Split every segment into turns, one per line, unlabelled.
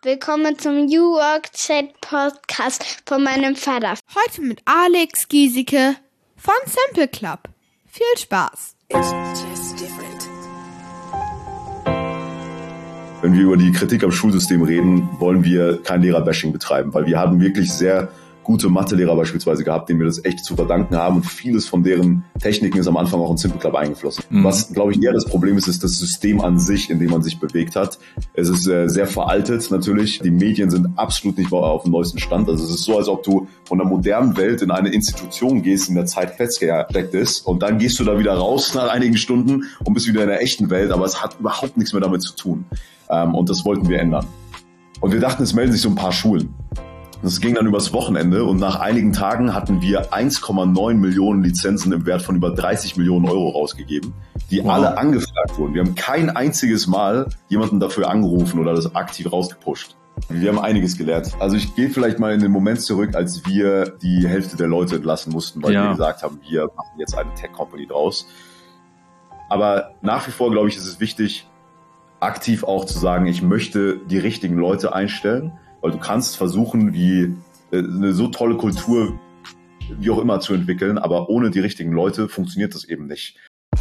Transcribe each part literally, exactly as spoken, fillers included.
Willkommen zum New Work Chat Podcast von meinem Vater.
Heute mit Alex Giesecke von Simple Club. Viel Spaß!
Wenn wir über die Kritik am Schulsystem reden, wollen wir kein Lehrerbashing betreiben, weil wir haben wirklich sehr gute Mathelehrer beispielsweise gehabt, denen wir das echt zu verdanken haben, und vieles von deren Techniken ist am Anfang auch in Simple Club eingeflossen. Mhm. Was, glaube ich, eher das Problem ist, ist das System an sich, in dem man sich bewegt hat. Es ist äh, sehr veraltet natürlich. Die Medien sind absolut nicht auf dem neuesten Stand. Also es ist so, als ob du von der modernen Welt in eine Institution gehst, in der Zeit festgesteckt ist, und dann gehst du da wieder raus nach einigen Stunden und bist wieder in der echten Welt, aber es hat überhaupt nichts mehr damit zu tun. Ähm, und das wollten wir ändern. Und wir dachten, es melden sich so ein paar Schulen. Das ging dann übers Wochenende, und nach einigen Tagen hatten wir eins Komma neun Millionen Lizenzen im Wert von über dreißig Millionen Euro rausgegeben, die wow. alle angefragt wurden. Wir haben kein einziges Mal jemanden dafür angerufen oder das aktiv rausgepusht. Wir haben einiges gelernt. Also ich gehe vielleicht mal in den Moment zurück, als wir die Hälfte der Leute entlassen mussten, weil ja. wir gesagt haben, wir machen jetzt eine Tech-Company draus. Aber nach wie vor, glaube ich, ist es wichtig, aktiv auch zu sagen, ich möchte die richtigen Leute einstellen. Weil du kannst versuchen, wie eine so tolle Kultur, wie auch immer, zu entwickeln, aber ohne die richtigen Leute funktioniert das eben nicht.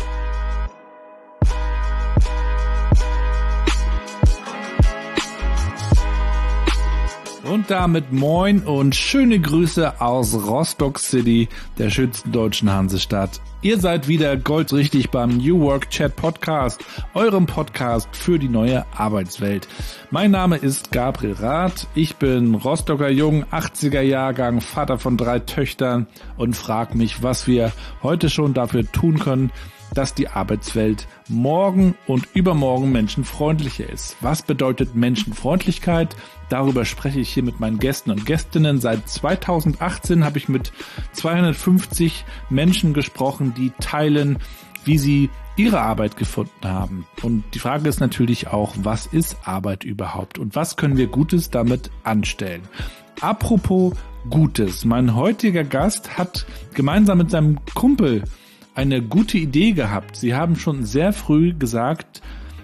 Und damit moin und schöne Grüße aus Rostock City, der schönsten deutschen Hansestadt. Ihr seid wieder goldrichtig beim New Work Chat Podcast, eurem Podcast für die neue Arbeitswelt. Mein Name ist Gabriel Rath, ich bin Rostocker Jung, achtziger Jahrgang, Vater von drei Töchtern und frag mich, was wir heute schon dafür tun können, dass die Arbeitswelt morgen und übermorgen menschenfreundlicher ist. Was bedeutet Menschenfreundlichkeit? Darüber spreche ich hier mit meinen Gästen und Gästinnen. Seit zweitausendachtzehn habe ich mit zweihundertfünfzig Menschen gesprochen, die teilen, wie sie ihre Arbeit gefunden haben. Und die Frage ist natürlich auch, was ist Arbeit überhaupt und was können wir Gutes damit anstellen? Apropos Gutes, mein heutiger Gast hat gemeinsam mit seinem Kumpel eine gute Idee gehabt. Sie haben schon sehr früh gesagt,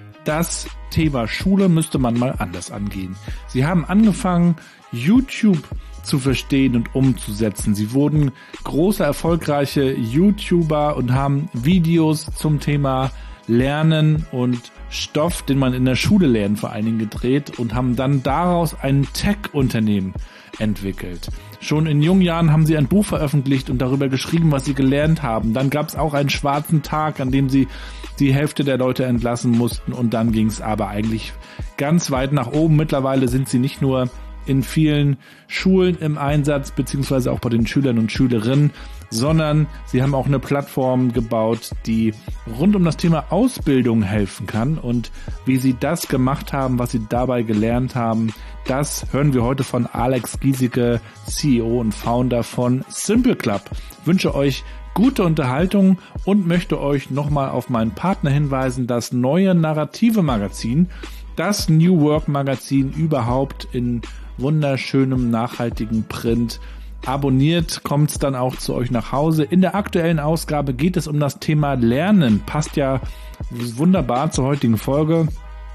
das Thema Schule müsste man mal anders angehen. Sie haben angefangen, YouTube zu verstehen und umzusetzen. Sie wurden große, erfolgreiche YouTuber und haben Videos zum Thema Lernen und Stoff, den man in der Schule lernt, vor allen Dingen gedreht, und haben dann daraus ein Tech-Unternehmen entwickelt. Schon in jungen Jahren haben sie ein Buch veröffentlicht und darüber geschrieben, was sie gelernt haben. Dann gab es auch einen schwarzen Tag, an dem sie die Hälfte der Leute entlassen mussten, und dann ging es aber eigentlich ganz weit nach oben. Mittlerweile sind sie nicht nur in vielen Schulen im Einsatz, beziehungsweise auch bei den Schülern und Schülerinnen, sondern sie haben auch eine Plattform gebaut, die rund um das Thema Ausbildung helfen kann. Und wie sie das gemacht haben, was sie dabei gelernt haben, das hören wir heute von Alex Giesecke, C E O und Founder von Simple Club. Ich wünsche euch gute Unterhaltung und möchte euch nochmal auf meinen Partner hinweisen, das neue Narrative Magazin, das New Work Magazin überhaupt in wunderschönem, nachhaltigen Print. Abonniert, kommt es dann auch zu euch nach Hause. In der aktuellen Ausgabe geht es um das Thema Lernen. Passt ja wunderbar zur heutigen Folge.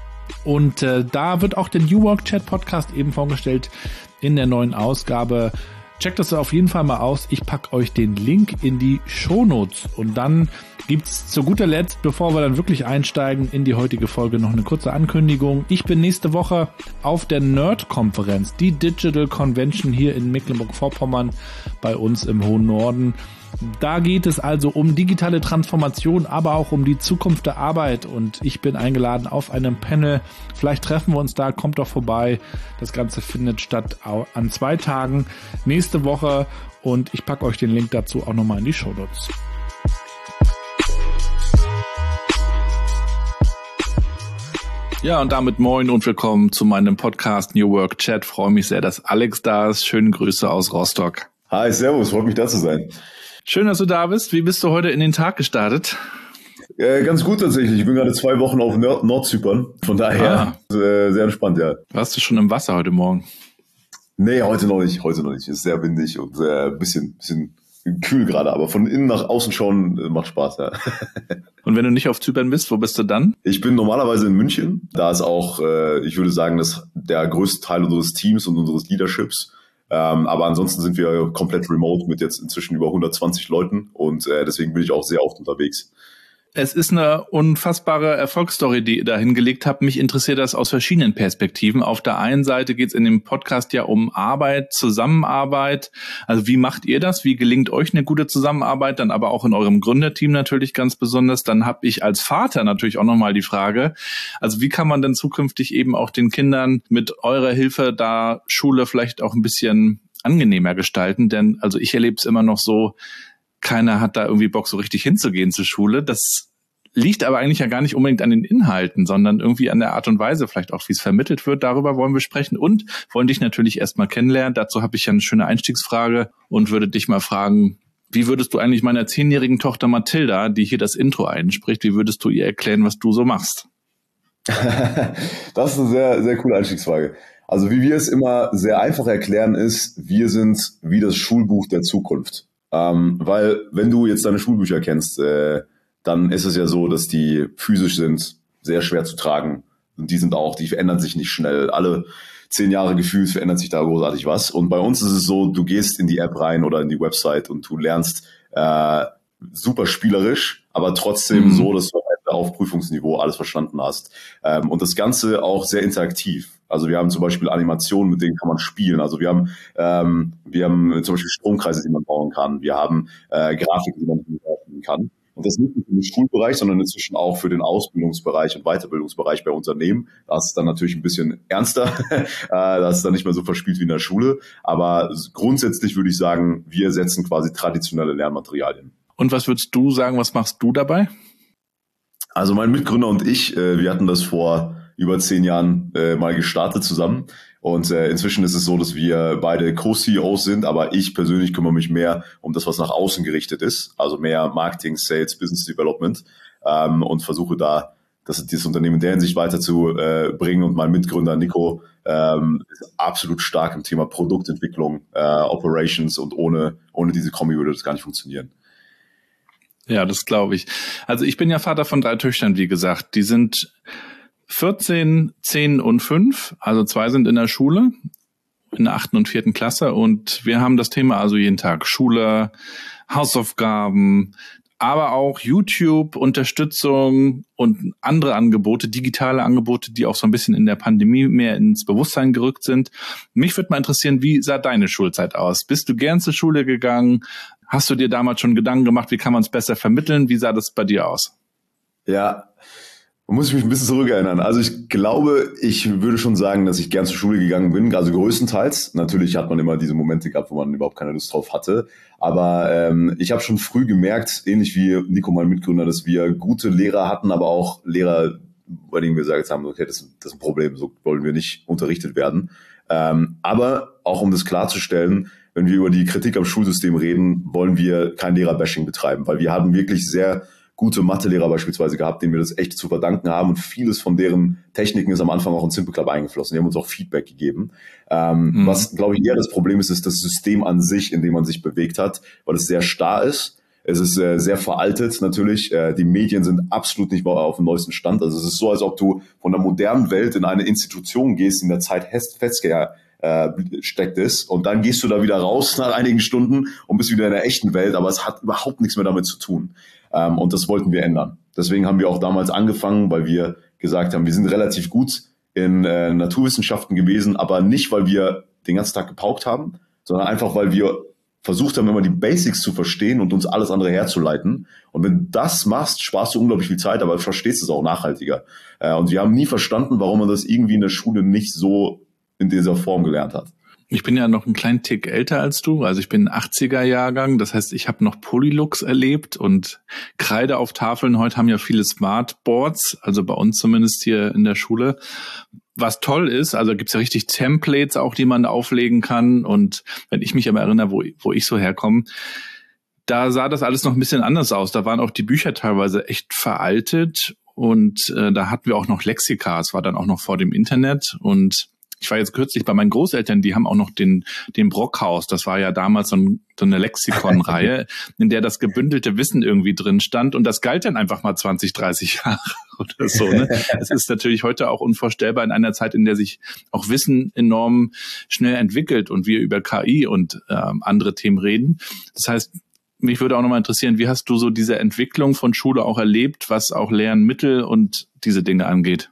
Und äh, da wird auch der New Work Chat Podcast eben vorgestellt in der neuen Ausgabe. Checkt das auf jeden Fall mal aus. Ich packe euch den Link in die Shownotes. Und dann gibt's zu guter Letzt, bevor wir dann wirklich einsteigen in die heutige Folge, noch eine kurze Ankündigung. Ich bin nächste Woche auf der Nerd-Konferenz, die Digital Convention hier in Mecklenburg-Vorpommern bei uns im hohen Norden. Da geht es also um digitale Transformation, aber auch um die Zukunft der Arbeit, und ich bin eingeladen auf einem Panel. Vielleicht treffen wir uns da, kommt doch vorbei. Das Ganze findet statt an zwei Tagen nächste Woche, und ich packe euch den Link dazu auch nochmal in die Shownotes. Ja, und damit moin und willkommen zu meinem Podcast New Work Chat. Freue mich sehr, dass Alex da ist. Schöne Grüße aus Rostock.
Hi, servus, freut mich da zu sein.
Schön, dass du da bist. Wie bist du heute in den Tag gestartet?
Äh, ganz gut tatsächlich. Ich bin gerade zwei Wochen auf Nord- Nordzypern. Von daher ah. äh, sehr entspannt, ja.
Warst du schon im Wasser heute Morgen?
Nee, heute noch nicht. Heute noch nicht. Es ist sehr windig und ein äh, bisschen, bisschen kühl gerade, aber von innen nach außen schauen äh, macht Spaß, ja.
Und wenn du nicht auf Zypern bist, wo bist du dann?
Ich bin normalerweise in München. Da ist auch, äh, ich würde sagen, das der größte Teil unseres Teams und unseres Leaderships. Ähm, aber ansonsten sind wir komplett remote mit jetzt inzwischen über hundertzwanzig Leuten und äh, deswegen bin ich auch sehr oft unterwegs.
Es ist eine unfassbare Erfolgsstory, die ihr da hingelegt habt. Mich interessiert das aus verschiedenen Perspektiven. Auf der einen Seite geht es in dem Podcast ja um Arbeit, Zusammenarbeit. Also wie macht ihr das? Wie gelingt euch eine gute Zusammenarbeit? Dann aber auch in eurem Gründerteam natürlich ganz besonders. Dann habe ich als Vater natürlich auch nochmal die Frage, also wie kann man denn zukünftig eben auch den Kindern mit eurer Hilfe da Schule vielleicht auch ein bisschen angenehmer gestalten? Denn also ich erlebe es immer noch so, keiner hat da irgendwie Bock, so richtig hinzugehen zur Schule. Das liegt aber eigentlich ja gar nicht unbedingt an den Inhalten, sondern irgendwie an der Art und Weise, vielleicht auch, wie es vermittelt wird. Darüber wollen wir sprechen und wollen dich natürlich erstmal kennenlernen. Dazu habe ich ja eine schöne Einstiegsfrage und würde dich mal fragen, wie würdest du eigentlich meiner zehnjährigen Tochter Mathilda, die hier das Intro einspricht, wie würdest du ihr erklären, was du so machst?
Das ist eine sehr, sehr coole Einstiegsfrage. Also wie wir es immer sehr einfach erklären ist, wir sind wie das Schulbuch der Zukunft. Ähm, weil wenn du jetzt deine Schulbücher kennst, äh, dann ist es ja so, dass die physisch sind, sehr schwer zu tragen. Und die sind auch, die verändern sich nicht schnell. Alle zehn Jahre gefühlt verändert sich da großartig was. Und bei uns ist es so, du gehst in die App rein oder in die Website und du lernst äh, super spielerisch, aber trotzdem mhm. so, dass du auf Prüfungsniveau alles verstanden hast. Ähm, und das Ganze auch sehr interaktiv. Also wir haben zum Beispiel Animationen, mit denen kann man spielen. Also wir haben ähm, wir haben zum Beispiel Stromkreise, die man bauen kann. Wir haben äh, Grafiken, die man spielen kann. Und das nicht nur für den Schulbereich, sondern inzwischen auch für den Ausbildungsbereich und Weiterbildungsbereich bei Unternehmen. Das ist dann natürlich ein bisschen ernster. Das ist dann nicht mehr so verspielt wie in der Schule. Aber grundsätzlich würde ich sagen, wir setzen quasi traditionelle Lernmaterialien.
Und was würdest du sagen, was machst du dabei?
Also mein Mitgründer und ich, äh, wir hatten das vor über zehn Jahren äh, mal gestartet zusammen. Und äh, inzwischen ist es so, dass wir beide Co-C E Os sind, aber ich persönlich kümmere mich mehr um das, was nach außen gerichtet ist. Also mehr Marketing, Sales, Business Development ähm, und versuche da, das, dieses Unternehmen in der Hinsicht weiterzubringen. Äh, bringen. Und mein Mitgründer Nico ähm, ist absolut stark im Thema Produktentwicklung, äh, Operations und ohne, ohne diese Kombi würde das gar nicht funktionieren.
Ja, das glaube ich. Also ich bin ja Vater von drei Töchtern, wie gesagt. Die sind vierzehn, zehn und fünf. Also zwei sind in der Schule, in der achten und vierten Klasse. Und wir haben das Thema also jeden Tag. Schule, Hausaufgaben, aber auch YouTube, Unterstützung und andere Angebote, digitale Angebote, die auch so ein bisschen in der Pandemie mehr ins Bewusstsein gerückt sind. Mich würde mal interessieren, wie sah deine Schulzeit aus? Bist du gern zur Schule gegangen? Hast du dir damals schon Gedanken gemacht, wie kann man es besser vermitteln? Wie sah das bei dir aus?
Ja, man muss mich ein bisschen zurückerinnern. Also ich glaube, ich würde schon sagen, dass ich gern zur Schule gegangen bin, also größtenteils. Natürlich hat man immer diese Momente gehabt, wo man überhaupt keine Lust drauf hatte. Aber ähm, ich habe schon früh gemerkt, ähnlich wie Nico, mein Mitgründer, dass wir gute Lehrer hatten, aber auch Lehrer, bei denen wir gesagt haben, okay, das, das ist ein Problem, so wollen wir nicht unterrichtet werden. Ähm, aber auch um das klarzustellen, wenn wir über die Kritik am Schulsystem reden, wollen wir kein Lehrer-Bashing betreiben, weil wir haben wirklich sehr gute Mathelehrer beispielsweise gehabt, denen wir das echt zu verdanken haben und vieles von deren Techniken ist am Anfang auch in Simple Club eingeflossen. Die haben uns auch Feedback gegeben. Ähm, mhm. Was, glaube ich, eher das Problem ist, ist das System an sich, in dem man sich bewegt hat, weil es sehr starr ist. Es ist äh, sehr veraltet natürlich. Äh, die Medien sind absolut nicht mehr auf dem neuesten Stand. Also es ist so, als ob du von der modernen Welt in eine Institution gehst, in der Zeit festgesteckt äh, steckt ist und dann gehst du da wieder raus nach einigen Stunden und bist wieder in der echten Welt, aber es hat überhaupt nichts mehr damit zu tun. Ähm, und das wollten wir ändern. Deswegen haben wir auch damals angefangen, weil wir gesagt haben, wir sind relativ gut in äh, Naturwissenschaften gewesen, aber nicht, weil wir den ganzen Tag gepaukt haben, sondern einfach, weil wir versucht haben, immer die Basics zu verstehen und uns alles andere herzuleiten. Und wenn du das machst, sparst du unglaublich viel Zeit, aber verstehst es auch nachhaltiger. Äh, und wir haben nie verstanden, warum man das irgendwie in der Schule nicht so in dieser Form gelernt hat.
Ich bin ja noch einen kleinen Tick älter als du, also ich bin achtziger-Jahrgang, das heißt, ich habe noch Polylux erlebt und Kreide auf Tafeln. Heute haben ja viele Smartboards, also bei uns zumindest hier in der Schule. Was toll ist, also gibt's ja richtig Templates auch, die man auflegen kann. Und wenn ich mich aber erinnere, wo, wo ich so herkomme, da sah das alles noch ein bisschen anders aus. Da waren auch die Bücher teilweise echt veraltet und äh, da hatten wir auch noch Lexika. Es war dann auch noch vor dem Internet und Ich war jetzt kürzlich bei meinen Großeltern, die haben auch noch den, den Brockhaus. Das war ja damals so, ein, so eine Lexikon-Reihe, in der das gebündelte Wissen irgendwie drin stand. Und das galt dann einfach mal zwanzig, dreißig Jahre oder so. Ne? Es ist natürlich heute auch unvorstellbar in einer Zeit, in der sich auch Wissen enorm schnell entwickelt und wir über K I und ähm, andere Themen reden. Das heißt, mich würde auch nochmal interessieren, wie hast du so diese Entwicklung von Schule auch erlebt, was auch Lernmittel und diese Dinge angeht?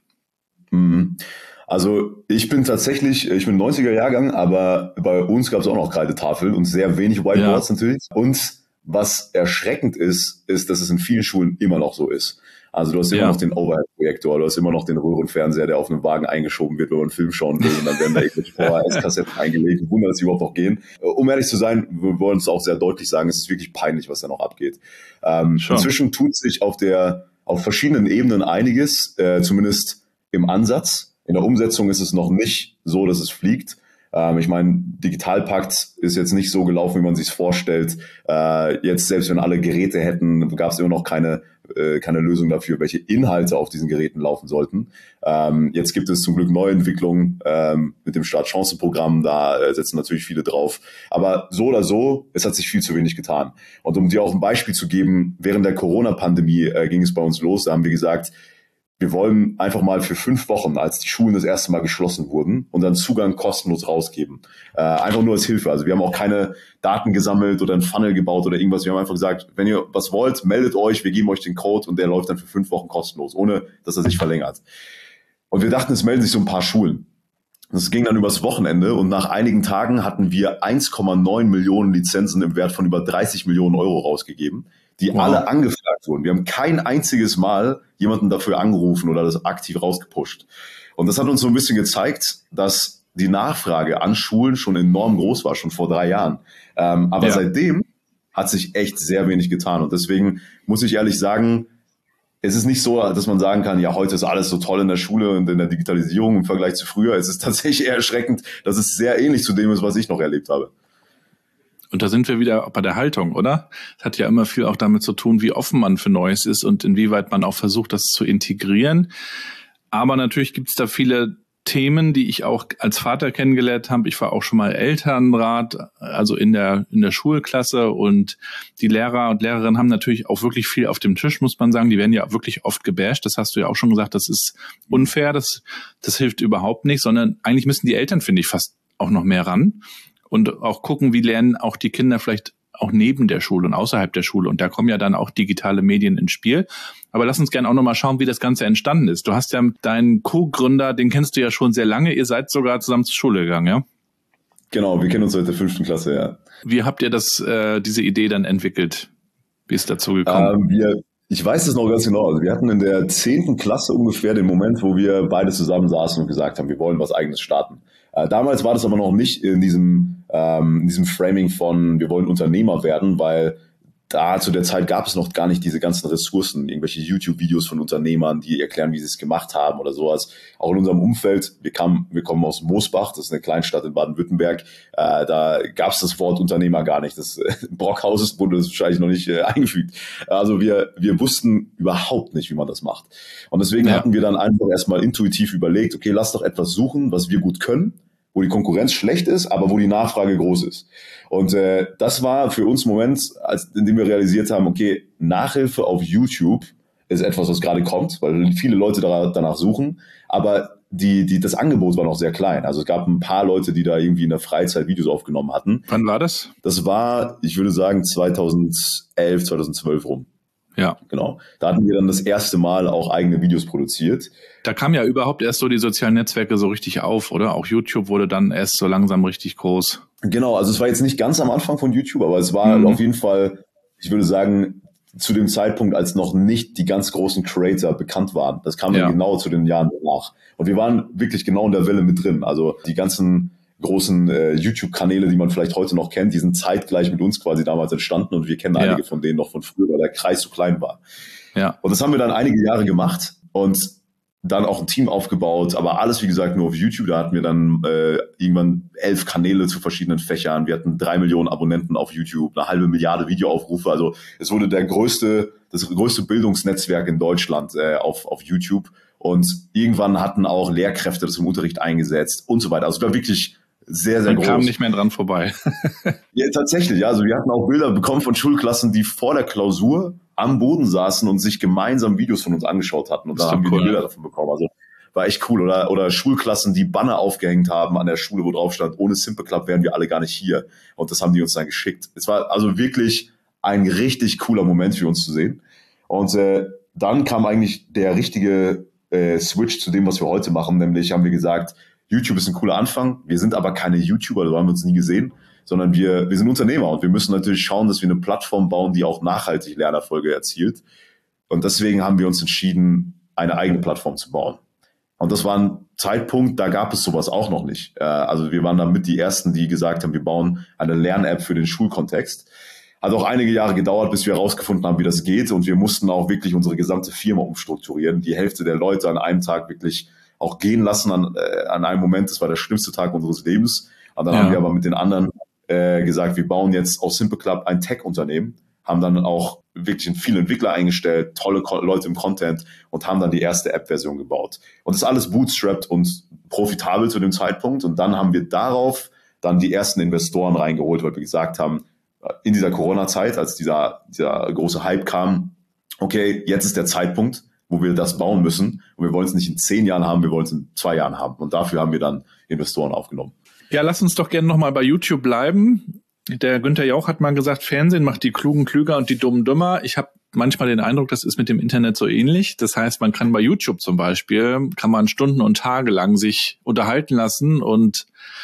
Mhm. Also ich bin tatsächlich, ich bin neunziger Jahrgang, aber bei uns gab es auch noch Kreidetafeln und sehr wenig Whiteboards ja. natürlich. Und was erschreckend ist, ist, dass es in vielen Schulen immer noch so ist. Also du hast immer ja. noch den Overhead-Projektor, du hast immer noch den Röhrenfernseher, der auf einem Wagen eingeschoben wird, wenn man einen Film schauen will und dann werden da irgendwelche V H S-Kassetten eingelegt. Ein Wunder, dass die überhaupt noch gehen. Um ehrlich zu sein, wir wollen es auch sehr deutlich sagen, es ist wirklich peinlich, was da noch abgeht. Ähm, inzwischen tut sich auf der auf verschiedenen Ebenen einiges, äh, zumindest im Ansatz. In der Umsetzung ist es noch nicht so, dass es fliegt. Ähm, ich meine, Digitalpakt ist jetzt nicht so gelaufen, wie man sich es vorstellt. Äh, jetzt, selbst wenn alle Geräte hätten, gab es immer noch keine, äh, keine Lösung dafür, welche Inhalte auf diesen Geräten laufen sollten. Ähm, jetzt gibt es zum Glück Neuentwicklungen ähm, mit dem Start-Chancen-Programm. Da äh, setzen natürlich viele drauf. Aber so oder so, es hat sich viel zu wenig getan. Und um dir auch ein Beispiel zu geben, während der Corona-Pandemie äh, ging es bei uns los. Da haben wir gesagt, wir wollen einfach mal für fünf Wochen, als die Schulen das erste Mal geschlossen wurden, unseren Zugang kostenlos rausgeben. Äh, einfach nur als Hilfe. Also wir haben auch keine Daten gesammelt oder einen Funnel gebaut oder irgendwas. Wir haben einfach gesagt, wenn ihr was wollt, meldet euch, wir geben euch den Code und der läuft dann für fünf Wochen kostenlos, ohne dass er sich verlängert. Und wir dachten, es melden sich so ein paar Schulen. Das ging dann übers Wochenende und nach einigen Tagen hatten wir eins Komma neun Millionen Lizenzen im Wert von über dreißig Millionen Euro rausgegeben, die wow. alle angefragt wurden. Wir haben kein einziges Mal jemanden dafür angerufen oder das aktiv rausgepusht. Und das hat uns so ein bisschen gezeigt, dass die Nachfrage an Schulen schon enorm groß war, schon vor drei Jahren. Ähm, aber ja. seitdem hat sich echt sehr wenig getan. Und deswegen muss ich ehrlich sagen, es ist nicht so, dass man sagen kann, ja, heute ist alles so toll in der Schule und in der Digitalisierung im Vergleich zu früher. Es ist tatsächlich eher erschreckend, dass es sehr ähnlich zu dem ist, was ich noch erlebt habe.
Und da sind wir wieder bei der Haltung, oder? Es hat ja immer viel auch damit zu tun, wie offen man für Neues ist und inwieweit man auch versucht, das zu integrieren. Aber natürlich gibt es da viele Themen, die ich auch als Vater kennengelernt habe. Ich war auch schon mal Elternrat, also in der in der Schulklasse, und die Lehrer und Lehrerinnen haben natürlich auch wirklich viel auf dem Tisch, muss man sagen. Die werden ja wirklich oft gebasht. Das hast du ja auch schon gesagt. Das ist unfair. Das das hilft überhaupt nicht, sondern eigentlich müssen die Eltern, finde ich, fast auch noch mehr ran und auch gucken, wie lernen auch die Kinder vielleicht auch neben der Schule und außerhalb der Schule. Und da kommen ja dann auch digitale Medien ins Spiel. Aber lass uns gerne auch nochmal schauen, wie das Ganze entstanden ist. Du hast ja deinen Co-Gründer, den kennst du ja schon sehr lange. Ihr seid sogar zusammen zur Schule gegangen, ja?
Genau, wir kennen uns seit der fünften Klasse, ja.
Wie habt ihr das, äh, diese Idee dann entwickelt? Wie ist dazu gekommen?
Ähm, wir, ich weiß es noch ganz genau. Also wir hatten in der zehnten Klasse ungefähr den Moment, wo wir beide zusammen saßen und gesagt haben, wir wollen was Eigenes starten. Äh, damals war das aber noch nicht in diesem, ähm, in diesem Framing von, wir wollen Unternehmer werden, weil da zu der Zeit gab es noch gar nicht diese ganzen Ressourcen, irgendwelche YouTube-Videos von Unternehmern, die erklären, wie sie es gemacht haben oder sowas. Auch in unserem Umfeld, wir, kamen, wir kommen aus Moosbach, das ist eine Kleinstadt in Baden-Württemberg, äh, da gab es das Wort Unternehmer gar nicht. Das äh, Brockhaus wurde das wahrscheinlich noch nicht äh, eingefügt. Also wir, wir wussten überhaupt nicht, wie man das macht. Und deswegen ja. hatten wir dann einfach erstmal intuitiv überlegt, okay, lass doch etwas suchen, was wir gut können, wo die Konkurrenz schlecht ist, aber wo die Nachfrage groß ist. Und äh, das war für uns ein Moment, als, in dem wir realisiert haben, okay, Nachhilfe auf YouTube ist etwas, was gerade kommt, weil viele Leute da, danach suchen, aber die, die, das Angebot war noch sehr klein. Also es gab ein paar Leute, die da irgendwie in der Freizeit Videos aufgenommen hatten.
Wann war das?
Das war, ich würde sagen, zweitausendelf, zweitausendzwölf rum.
Ja.
Genau. Da hatten wir dann das erste Mal auch eigene Videos produziert.
Da kamen ja überhaupt erst so die sozialen Netzwerke so richtig auf, oder? Auch YouTube wurde dann erst so langsam richtig groß.
Genau, also es war jetzt nicht ganz am Anfang von YouTube, aber es war mhm. auf jeden Fall, ich würde sagen, zu dem Zeitpunkt, als noch nicht die ganz großen Creator bekannt waren. Das kam dann ja. genau zu den Jahren danach. Und wir waren wirklich genau in der Welle mit drin. Also die ganzen großen äh, YouTube-Kanäle, die man vielleicht heute noch kennt, die sind zeitgleich mit uns quasi damals entstanden und wir kennen ja. einige von denen noch von früher, weil der Kreis so klein war.
Ja.
Und das haben wir dann einige Jahre gemacht und dann auch ein Team aufgebaut, aber alles, wie gesagt, nur auf YouTube. Da hatten wir dann äh, irgendwann elf Kanäle zu verschiedenen Fächern. Wir hatten drei Millionen Abonnenten auf YouTube, eine halbe Milliarde Videoaufrufe. Also es wurde der größte, das größte Bildungsnetzwerk in Deutschland äh, auf, auf YouTube. Und irgendwann hatten auch Lehrkräfte das im Unterricht eingesetzt und so weiter. Also es war wirklich sehr, sehr
Man
groß.
kam nicht mehr dran vorbei.
Ja, tatsächlich. Ja. Also wir hatten auch Bilder bekommen von Schulklassen, die vor der Klausur am Boden saßen und sich gemeinsam Videos von uns angeschaut hatten. Und da haben wir cool, die Bilder ja. davon bekommen. Also war echt cool. Oder, oder Schulklassen, die Banner aufgehängt haben an der Schule, wo drauf stand, ohne Simple Club wären wir alle gar nicht hier. Und das haben die uns dann geschickt. Es war also wirklich ein richtig cooler Moment für uns zu sehen. Und äh, dann kam eigentlich der richtige äh, Switch zu dem, was wir heute machen. Nämlich haben wir gesagt, YouTube ist ein cooler Anfang. Wir sind aber keine YouTuber, so haben wir uns nie gesehen, sondern wir, wir sind Unternehmer und wir müssen natürlich schauen, dass wir eine Plattform bauen, die auch nachhaltig Lernerfolge erzielt. Und deswegen haben wir uns entschieden, eine eigene Plattform zu bauen. Und das war ein Zeitpunkt, da gab es sowas auch noch nicht. Also wir waren damit die Ersten, die gesagt haben, wir bauen eine Lern-App für den Schulkontext. Hat auch einige Jahre gedauert, bis wir herausgefunden haben, wie das geht. Und wir mussten auch wirklich unsere gesamte Firma umstrukturieren. Die Hälfte der Leute an einem Tag wirklich auch gehen lassen an, äh, an einem Moment. Das war der schlimmste Tag unseres Lebens. Und dann ja. haben wir aber mit den anderen äh, gesagt, wir bauen jetzt aus Simple Club ein Tech-Unternehmen, haben dann auch wirklich viele Entwickler eingestellt, tolle Ko- Leute im Content und haben dann die erste App-Version gebaut. Und das ist alles bootstrapped und profitabel zu dem Zeitpunkt. Und dann haben wir darauf dann die ersten Investoren reingeholt, weil wir gesagt haben, in dieser Corona-Zeit, als dieser, dieser große Hype kam, okay, jetzt ist der Zeitpunkt, wo wir das bauen müssen. Und wir wollen es nicht in zehn Jahren haben, wir wollen es in zwei Jahren haben. Und dafür haben wir dann Investoren aufgenommen.
Ja, lass uns doch gerne nochmal bei YouTube bleiben. Der Günther Jauch hat mal gesagt, Fernsehen macht die Klugen klüger und die Dummen dümmer. Ich habe manchmal den Eindruck, das ist mit dem Internet so ähnlich. Das heißt, man kann bei YouTube zum Beispiel, kann man Stunden und Tage lang sich unterhalten lassen und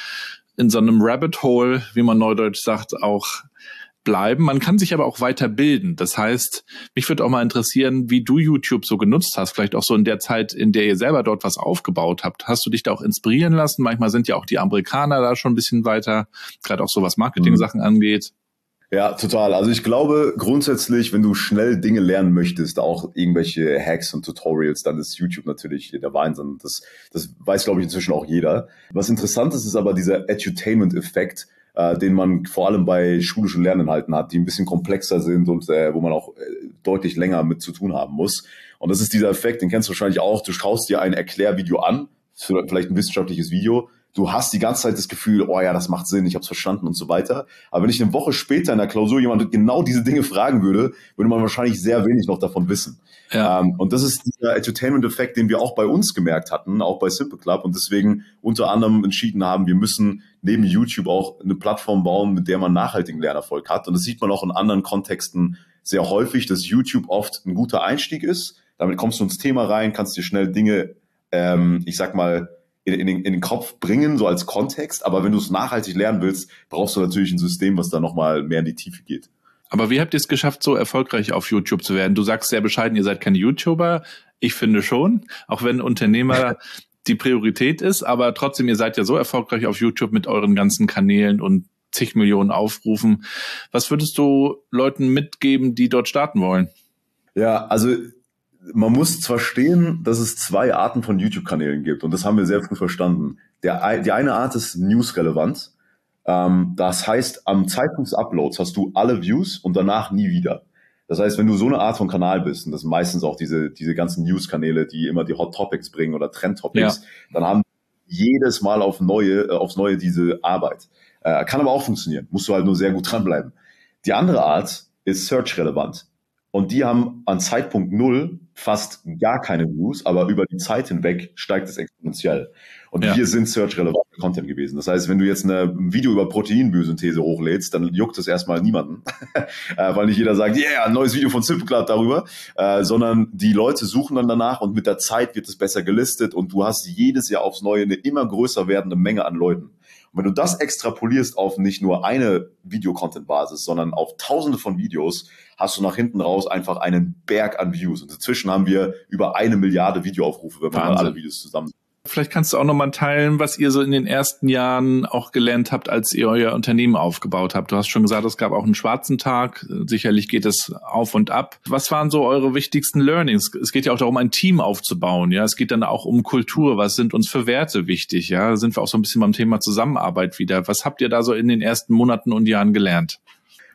in so einem Rabbit Hole, wie man neudeutsch sagt, auch bleiben. Man kann sich aber auch weiterbilden. Das heißt, mich würde auch mal interessieren, wie du YouTube so genutzt hast, vielleicht auch so in der Zeit, in der ihr selber dort was aufgebaut habt. Hast du dich da auch inspirieren lassen? Manchmal sind ja auch die Amerikaner da schon ein bisschen weiter, gerade auch so was Marketing-Sachen mhm. angeht.
Ja, total. Also ich glaube grundsätzlich, wenn du schnell Dinge lernen möchtest, auch irgendwelche Hacks und Tutorials, dann ist YouTube natürlich der Wahnsinn. Das, das weiß, glaube ich, inzwischen auch jeder. Was interessant ist, ist aber dieser Edutainment-Effekt, äh, den man vor allem bei schulischen Lerninhalten hat, die ein bisschen komplexer sind und äh, wo man auch äh, deutlich länger mit zu tun haben muss. Und das ist dieser Effekt, den kennst du wahrscheinlich auch. Du schaust dir ein Erklärvideo an, vielleicht ein wissenschaftliches Video. Du hast die ganze Zeit das Gefühl, oh ja, das macht Sinn, ich habe es verstanden und so weiter. Aber wenn ich eine Woche später in der Klausur jemand genau diese Dinge fragen würde, würde man wahrscheinlich sehr wenig noch davon wissen. Ja. Ähm, und das ist dieser Edutainment-Effekt, den wir auch bei uns gemerkt hatten, auch bei Simple Club. Und deswegen unter anderem entschieden haben, wir müssen neben YouTube auch eine Plattform bauen, mit der man nachhaltigen Lernerfolg hat. Und das sieht man auch in anderen Kontexten sehr häufig, dass YouTube oft ein guter Einstieg ist. Damit kommst du ins Thema rein, kannst dir schnell Dinge, ähm, ich sag mal, In, in, den, in den Kopf bringen, so als Kontext. Aber wenn du es nachhaltig lernen willst, brauchst du natürlich ein System, was da nochmal mehr in die Tiefe geht.
Aber wie habt ihr es geschafft, so erfolgreich auf YouTube zu werden? Du sagst sehr bescheiden, ihr seid keine YouTuber. Ich finde schon, auch wenn Unternehmer die Priorität ist. Aber trotzdem, ihr seid ja so erfolgreich auf YouTube mit euren ganzen Kanälen und zig Millionen Aufrufen. Was würdest du Leuten mitgeben, die dort starten wollen?
Ja, also man muss verstehen, dass es zwei Arten von YouTube-Kanälen gibt. Und das haben wir sehr früh verstanden. Der, die eine Art ist News-relevant. Ähm, das heißt, am Zeitpunkt des Uploads hast du alle Views und danach nie wieder. Das heißt, wenn du so eine Art von Kanal bist, und das sind meistens auch diese, diese ganzen News-Kanäle, die immer die Hot Topics bringen oder Trend-Topics, ja. dann haben jedes Mal auf neue, äh, aufs Neue diese Arbeit. Äh, kann aber auch funktionieren. Musst du halt nur sehr gut dranbleiben. Die andere Art ist Search-relevant. Und die haben an Zeitpunkt null fast gar keine Views, aber über die Zeit hinweg steigt es exponentiell. Und ja. wir sind search-relevante Content gewesen. Das heißt, wenn du jetzt eine, ein Video über Proteinbiosynthese hochlädst, dann juckt es erstmal niemanden, weil nicht jeder sagt, yeah, ein neues Video von Simple Club darüber, äh, sondern die Leute suchen dann danach und mit der Zeit wird es besser gelistet und du hast jedes Jahr aufs Neue eine immer größer werdende Menge an Leuten. Und wenn du das extrapolierst auf nicht nur eine Video-Content-Basis, sondern auf tausende von Videos, hast du nach hinten raus einfach einen Berg an Views. Und inzwischen haben wir über eine Milliarde Videoaufrufe, wenn man alle Videos zusammen.
Vielleicht kannst du auch nochmal teilen, was ihr so in den ersten Jahren auch gelernt habt, als ihr euer Unternehmen aufgebaut habt. Du hast schon gesagt, es gab auch einen schwarzen Tag. Sicherlich geht es auf und ab. Was waren so eure wichtigsten Learnings? Es geht ja auch darum, ein Team aufzubauen. Ja, es geht dann auch um Kultur. Was sind uns für Werte wichtig? Ja, da sind wir auch so ein bisschen beim Thema Zusammenarbeit wieder. Was habt ihr da so in den ersten Monaten und Jahren gelernt?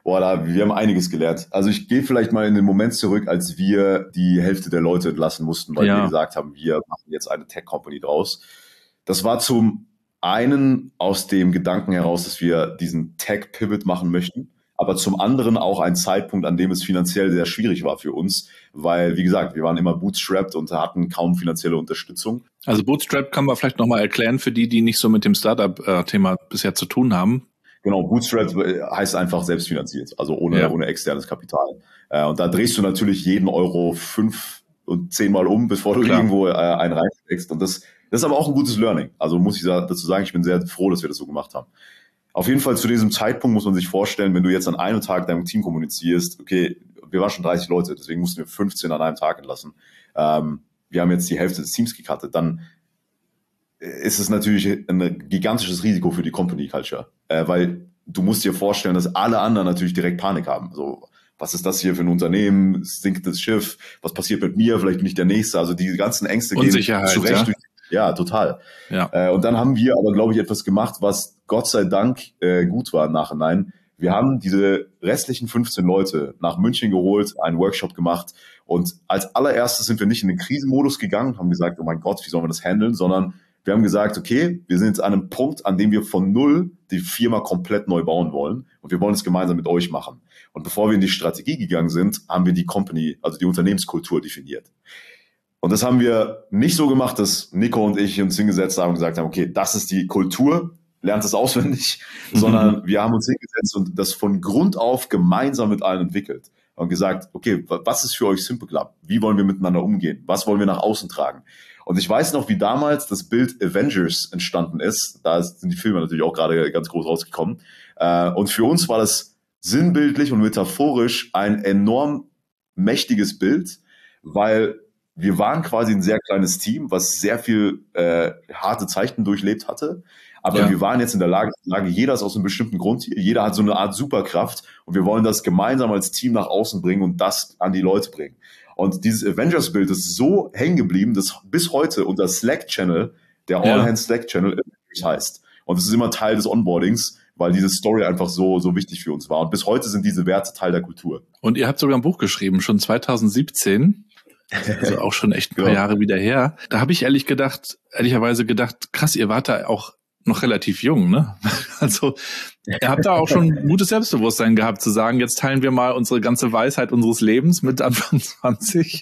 Boah, da, wir haben einiges gelernt. Also ich gehe vielleicht mal in den Moment zurück, als wir die Hälfte der Leute entlassen mussten, weil ja. wir gesagt haben, wir machen jetzt eine Tech-Company draus. Das war zum einen aus dem Gedanken heraus, dass wir diesen Tech-Pivot machen möchten, aber zum anderen auch ein Zeitpunkt, an dem es finanziell sehr schwierig war für uns, weil, wie gesagt, wir waren immer bootstrapped und hatten kaum finanzielle Unterstützung.
Also Bootstrap kann man vielleicht nochmal erklären für die, die nicht so mit dem Startup-Thema bisher zu tun haben.
Genau, Bootstrap heißt einfach selbstfinanziert, also ohne, ja. ohne externes Kapital. Und da drehst du natürlich jeden Euro fünf und zehnmal um, bevor du Klar. irgendwo einen reinsteckst. Und das, das ist aber auch ein gutes Learning. Also muss ich dazu sagen, ich bin sehr froh, dass wir das so gemacht haben. Auf jeden Fall zu diesem Zeitpunkt muss man sich vorstellen, wenn du jetzt an einem Tag deinem Team kommunizierst, okay, wir waren schon dreißig Leute, deswegen mussten wir fünfzehn an einem Tag entlassen. Ähm, wir haben jetzt die Hälfte des Teams gecuttet, dann ist es natürlich ein gigantisches Risiko für die Company Culture, äh, weil du musst dir vorstellen, dass alle anderen natürlich direkt Panik haben. So, was ist das hier für ein Unternehmen? Sinkt das Schiff? Was passiert mit mir? Vielleicht bin ich der Nächste. Also die ganzen Ängste gehen zurecht. Ja, durch, ja total. Ja. Äh, und dann haben wir aber, glaube ich, etwas gemacht, was Gott sei Dank äh, gut war im Nachhinein. Wir haben diese restlichen fünfzehn Leute nach München geholt, einen Workshop gemacht und als allererstes sind wir nicht in den Krisenmodus gegangen, haben gesagt, oh mein Gott, wie sollen wir das handeln, sondern wir haben gesagt, okay, wir sind jetzt an einem Punkt, an dem wir von null die Firma komplett neu bauen wollen und wir wollen es gemeinsam mit euch machen. Und bevor wir in die Strategie gegangen sind, haben wir die Company, also die Unternehmenskultur definiert. Und das haben wir nicht so gemacht, dass Nico und ich uns hingesetzt haben und gesagt haben, okay, das ist die Kultur, lernt es auswendig, mhm. sondern wir haben uns hingesetzt und das von Grund auf gemeinsam mit allen entwickelt und gesagt, okay, was ist für euch Simple Club? Wie wollen wir miteinander umgehen? Was wollen wir nach außen tragen? Und ich weiß noch, wie damals das Bild Avengers entstanden ist. Da sind die Filme natürlich auch gerade ganz groß rausgekommen. Und für uns war das sinnbildlich und metaphorisch ein enorm mächtiges Bild, weil wir waren quasi ein sehr kleines Team, was sehr viel äh, harte Zeiten durchlebt hatte. Aber ja. wir waren jetzt in der Lage, Lage, jeder ist aus einem bestimmten Grund hier, jeder hat so eine Art Superkraft und wir wollen das gemeinsam als Team nach außen bringen und das an die Leute bringen. Und dieses Avengers-Bild ist so hängen geblieben, dass bis heute unser Slack-Channel, der All-Hands-Slack-Channel heißt. Und es ist immer Teil des Onboardings, weil diese Story einfach so so wichtig für uns war. Und bis heute sind diese Werte Teil der Kultur.
Und ihr habt sogar ein Buch geschrieben, schon zwanzig siebzehn. Also auch schon echt ein paar ja. Jahre wieder her. Da habe ich ehrlich gedacht, ehrlicherweise gedacht, krass, ihr wart da auch noch relativ jung, ne? Also ihr habt da auch schon ein gutes Selbstbewusstsein gehabt, zu sagen, jetzt teilen wir mal unsere ganze Weisheit unseres Lebens mit Anfang zwanzig.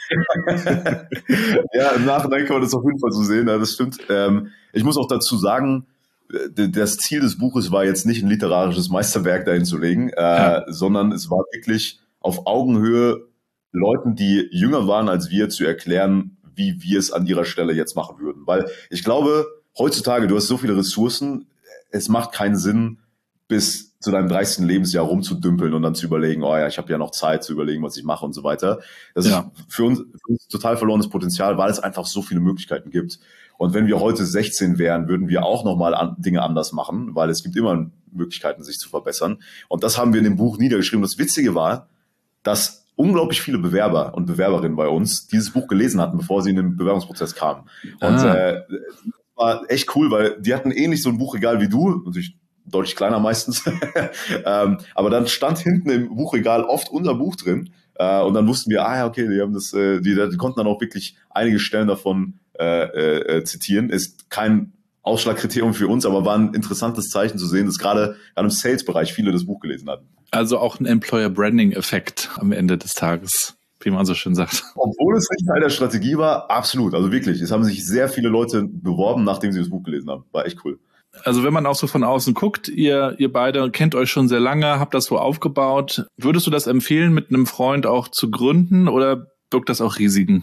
Ja, im Nachhinein kann man das auf jeden Fall so sehen, ja, das stimmt. Ähm, ich muss auch dazu sagen, das Ziel des Buches war jetzt nicht ein literarisches Meisterwerk dahin zu legen, äh, ja. sondern es war wirklich auf Augenhöhe Leuten, die jünger waren als wir, zu erklären, wie wir es an ihrer Stelle jetzt machen würden. Weil ich glaube, heutzutage, du hast so viele Ressourcen, es macht keinen Sinn, bis zu deinem dreißigsten Lebensjahr rumzudümpeln und dann zu überlegen, oh ja, ich habe ja noch Zeit zu überlegen, was ich mache und so weiter. Das ja. ist für uns, für uns total verlorenes Potenzial, weil es einfach so viele Möglichkeiten gibt. Und wenn wir heute sechzehn wären, würden wir auch nochmal an, Dinge anders machen, weil es gibt immer Möglichkeiten, sich zu verbessern. Und das haben wir in dem Buch niedergeschrieben. Das Witzige war, dass unglaublich viele Bewerber und Bewerberinnen bei uns dieses Buch gelesen hatten, bevor sie in den Bewerbungsprozess kamen. Und ah. äh, das war echt cool, weil die hatten ähnlich so ein Buchregal wie du, natürlich deutlich kleiner meistens, ähm, aber dann stand hinten im Buchregal oft unser Buch drin äh, und dann wussten wir, ah ja, okay, die haben das, äh, die, die konnten dann auch wirklich einige Stellen davon äh, äh, zitieren. Ist kein Ausschlagkriterium für uns, aber war ein interessantes Zeichen zu sehen, dass gerade im Sales-Bereich viele das Buch gelesen hatten.
Also auch ein Employer-Branding-Effekt am Ende des Tages, wie man so schön sagt.
Obwohl es nicht Teil der Strategie war, absolut. Also wirklich, es haben sich sehr viele Leute beworben, nachdem sie das Buch gelesen haben. War echt cool.
Also wenn man auch so von außen guckt, ihr ihr beide kennt euch schon sehr lange, habt das so aufgebaut. Würdest du das empfehlen, mit einem Freund auch zu gründen oder birgt das auch Risiken?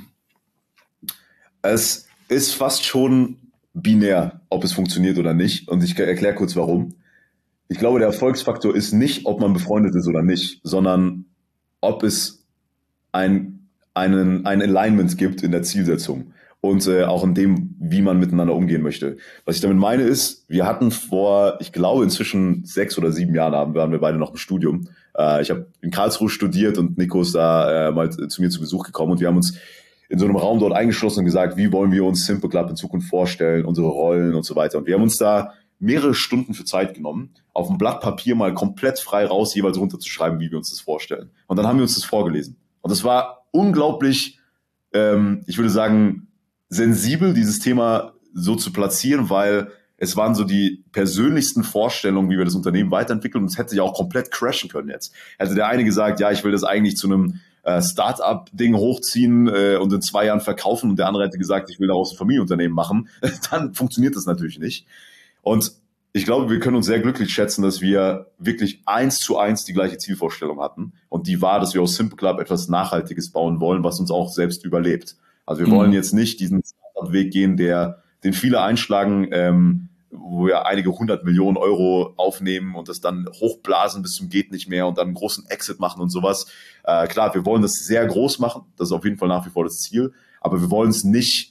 Es ist fast schon binär, ob es funktioniert oder nicht. Und ich erkläre kurz, warum. Ich glaube, der Erfolgsfaktor ist nicht, ob man befreundet ist oder nicht, sondern ob es ein, einen, ein Alignment gibt in der Zielsetzung und äh, auch in dem, wie man miteinander umgehen möchte. Was ich damit meine ist, wir hatten vor, ich glaube inzwischen sechs oder sieben Jahren haben, waren wir beide noch im Studium. Äh, ich habe in Karlsruhe studiert und Nico ist da äh, mal zu mir zu Besuch gekommen und wir haben uns in so einem Raum dort eingeschlossen und gesagt, wie wollen wir uns Simple Club in Zukunft vorstellen, unsere Rollen und so weiter. Und wir haben uns da mehrere Stunden für Zeit genommen, auf ein Blatt Papier mal komplett frei raus, jeweils runterzuschreiben, wie wir uns das vorstellen. Und dann haben wir uns das vorgelesen. Und das war unglaublich, ähm, ich würde sagen, sensibel, dieses Thema so zu platzieren, weil es waren so die persönlichsten Vorstellungen, wie wir das Unternehmen weiterentwickeln. Und es hätte ja auch komplett crashen können jetzt. Hätte der eine gesagt, ja, ich will das eigentlich zu einem äh, Start-up-Ding hochziehen äh, und in zwei Jahren verkaufen. Und der andere hätte gesagt, ich will daraus ein Familienunternehmen machen. Dann funktioniert das natürlich nicht. Und ich glaube, wir können uns sehr glücklich schätzen, dass wir wirklich eins zu eins die gleiche Zielvorstellung hatten. Und die war, dass wir aus Simple Club etwas Nachhaltiges bauen wollen, was uns auch selbst überlebt. Also wir mhm. wollen jetzt nicht diesen Start-up-Weg gehen, der den viele einschlagen, ähm, wo wir einige hundert Millionen Euro aufnehmen und das dann hochblasen bis zum geht nicht mehr und dann einen großen Exit machen und sowas. Äh, klar, wir wollen das sehr groß machen. Das ist auf jeden Fall nach wie vor das Ziel. Aber wir wollen es nicht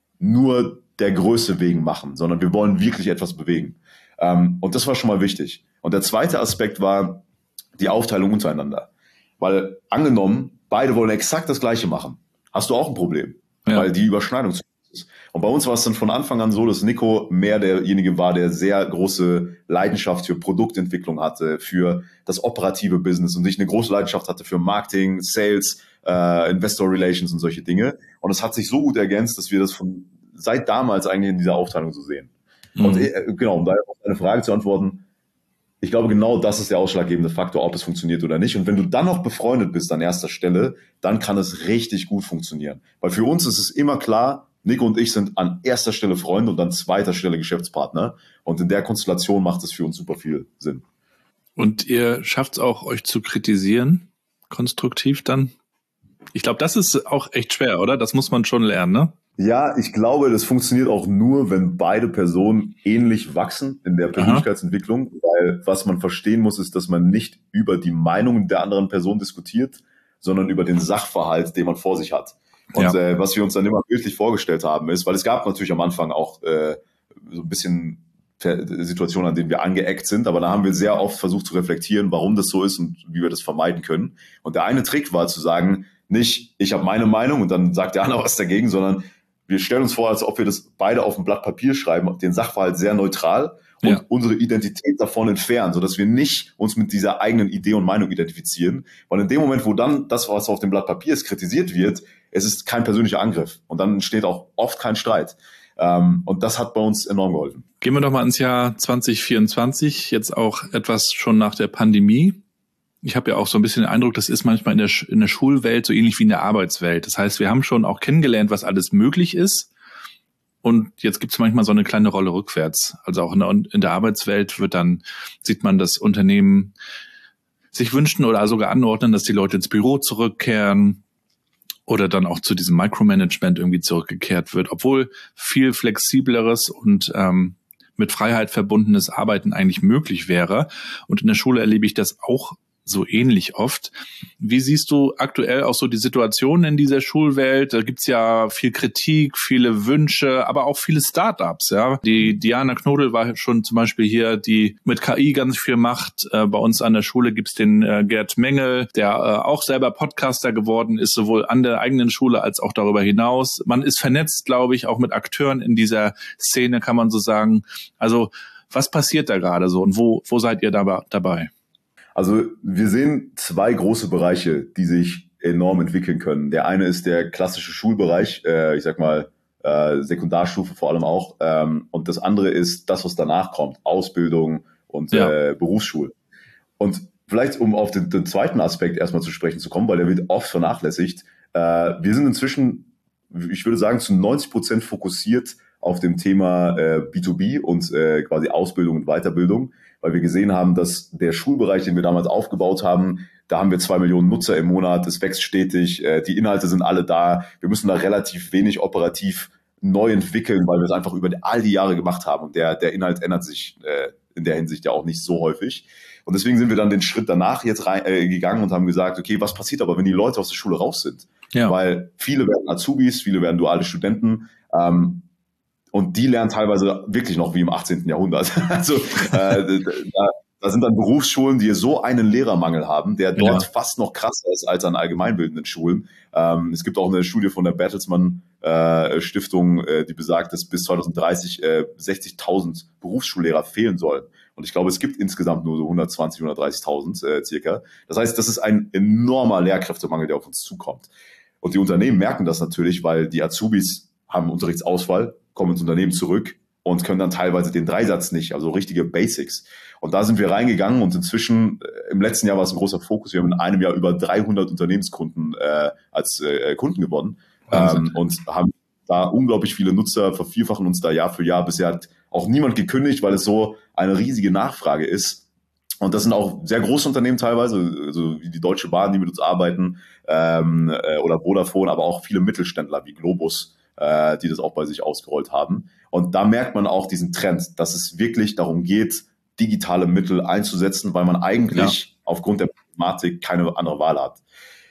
nur der Größe wegen machen, sondern wir wollen wirklich etwas bewegen. Ähm, und das war schon mal wichtig. Und der zweite Aspekt war die Aufteilung untereinander. Weil angenommen, beide wollen exakt das Gleiche machen. Hast du auch ein Problem, ja. Weil die Überschneidung zu groß ist. Und bei uns war es dann von Anfang an so, dass Nico mehr derjenige war, der sehr große Leidenschaft für Produktentwicklung hatte, für das operative Business und sich eine große Leidenschaft hatte für Marketing, Sales, äh, Investor Relations und solche Dinge. Und es hat sich so gut ergänzt, dass wir das von seit damals eigentlich in dieser Aufteilung so sehen. Mhm. Und äh, genau, um da auf eine Frage zu antworten, ich glaube, genau das ist der ausschlaggebende Faktor, ob es funktioniert oder nicht. Und wenn du dann noch befreundet bist an erster Stelle, dann kann es richtig gut funktionieren. Weil für uns ist es immer klar, Nico und ich sind an erster Stelle Freunde und an zweiter Stelle Geschäftspartner. Und in der Konstellation macht es für uns super viel Sinn.
Und ihr schafft es auch, euch zu kritisieren, konstruktiv dann? Ich glaube, das ist auch echt schwer, oder? Das muss man schon lernen, ne?
Ja, ich glaube, das funktioniert auch nur, wenn beide Personen ähnlich wachsen in der Persönlichkeitsentwicklung, Aha. weil was man verstehen muss, ist, dass man nicht über die Meinungen der anderen Person diskutiert, sondern über den Sachverhalt, den man vor sich hat. Und ja. äh, was wir uns dann immer bildlich vorgestellt haben, ist, weil es gab natürlich am Anfang auch äh, so ein bisschen Situationen, an denen wir angeeckt sind, aber da haben wir sehr oft versucht zu reflektieren, warum das so ist und wie wir das vermeiden können. Und der eine Trick war zu sagen, nicht, ich habe meine Meinung und dann sagt der andere was dagegen, sondern wir stellen uns vor, als ob wir das beide auf ein Blatt Papier schreiben, den Sachverhalt sehr neutral und ja. unsere Identität davon entfernen, sodass wir nicht uns mit dieser eigenen Idee und Meinung identifizieren. Weil in dem Moment, wo dann das, was auf dem Blatt Papier ist, kritisiert wird, es ist kein persönlicher Angriff. Und dann entsteht auch oft kein Streit. Ähm, und das hat bei uns enorm geholfen.
Gehen wir doch mal ins Jahr zwanzig vierundzwanzig, jetzt auch etwas schon nach der Pandemie. Ich habe ja auch so ein bisschen den Eindruck, das ist manchmal in der, in der Schulwelt so ähnlich wie in der Arbeitswelt. Das heißt, wir haben schon auch kennengelernt, was alles möglich ist. Und jetzt gibt es manchmal so eine kleine Rolle rückwärts. Also auch in der, in der Arbeitswelt wird dann, sieht man, dass Unternehmen sich wünschen oder sogar anordnen, dass die Leute ins Büro zurückkehren oder dann auch zu diesem Micromanagement irgendwie zurückgekehrt wird, obwohl viel flexibleres und ähm, mit Freiheit verbundenes Arbeiten eigentlich möglich wäre. Und in der Schule erlebe ich das auch so ähnlich oft. Wie siehst du aktuell auch so die Situation in dieser Schulwelt? Da gibt's ja viel Kritik, viele Wünsche, aber auch viele Startups. Ja, die Diana Knodel war schon zum Beispiel hier, die mit K I ganz viel macht. Äh, bei uns an der Schule gibt's den äh, Gerd Mengel, der äh, auch selber Podcaster geworden ist, sowohl an der eigenen Schule als auch darüber hinaus. Man ist vernetzt, glaube ich, auch mit Akteuren in dieser Szene, kann man so sagen. Also was passiert da gerade so und wo wo seid ihr da, dabei?
Also wir sehen zwei große Bereiche, die sich enorm entwickeln können. Der eine ist der klassische Schulbereich, äh, ich sag mal äh, Sekundarstufe vor allem auch. Ähm, und das andere ist das, was danach kommt, Ausbildung und ja. äh, Berufsschule. Und vielleicht, um auf den, den zweiten Aspekt erstmal zu sprechen zu kommen, weil der wird oft vernachlässigt. Äh, wir sind inzwischen, ich würde sagen, zu neunzig Prozent fokussiert auf dem Thema äh, B zwei B und äh, quasi Ausbildung und Weiterbildung, weil wir gesehen haben, dass der Schulbereich, den wir damals aufgebaut haben, da haben wir zwei Millionen Nutzer im Monat, es wächst stetig, äh, die Inhalte sind alle da, wir müssen da relativ wenig operativ neu entwickeln, weil wir es einfach über all die Jahre gemacht haben und der der Inhalt ändert sich äh, in der Hinsicht ja auch nicht so häufig. Und deswegen sind wir dann den Schritt danach jetzt rein, äh, gegangen und haben gesagt, okay, was passiert aber, wenn die Leute aus der Schule raus sind? Ja. Weil viele werden Azubis, viele werden duale Studenten, ähm, und die lernen teilweise wirklich noch wie im achtzehnten Jahrhundert. Also äh, da, da sind dann Berufsschulen, die so einen Lehrermangel haben, der dort ja. fast noch krasser ist als an allgemeinbildenden Schulen. Ähm, es gibt auch eine Studie von der Bertelsmann äh, Stiftung, äh, die besagt, dass bis zwanzig dreißig äh, sechzigtausend Berufsschullehrer fehlen sollen. Und ich glaube, es gibt insgesamt nur so hundertzwanzig, hundertdreißigtausend äh, circa. Das heißt, das ist ein enormer Lehrkräftemangel, der auf uns zukommt. Und die Unternehmen merken das natürlich, weil die Azubis haben Unterrichtsausfall, kommen ins Unternehmen zurück und können dann teilweise den Dreisatz nicht, also richtige Basics. Und da sind wir reingegangen und inzwischen, äh, im letzten Jahr war es ein großer Fokus. Wir haben in einem Jahr über dreihundert Unternehmenskunden äh, als äh, Kunden gewonnen ähm, und haben da unglaublich viele Nutzer, vervierfachen uns da Jahr für Jahr. Bisher hat auch niemand gekündigt, weil es so eine riesige Nachfrage ist. Und das sind auch sehr große Unternehmen teilweise, also wie die Deutsche Bahn, die mit uns arbeiten, ähm, äh, oder Vodafone, aber auch viele Mittelständler wie Globus, äh, die das auch bei sich ausgerollt haben. Und da merkt man auch diesen Trend, dass es wirklich darum geht, digitale Mittel einzusetzen, weil man eigentlich ja. aufgrund der Problematik keine andere Wahl hat.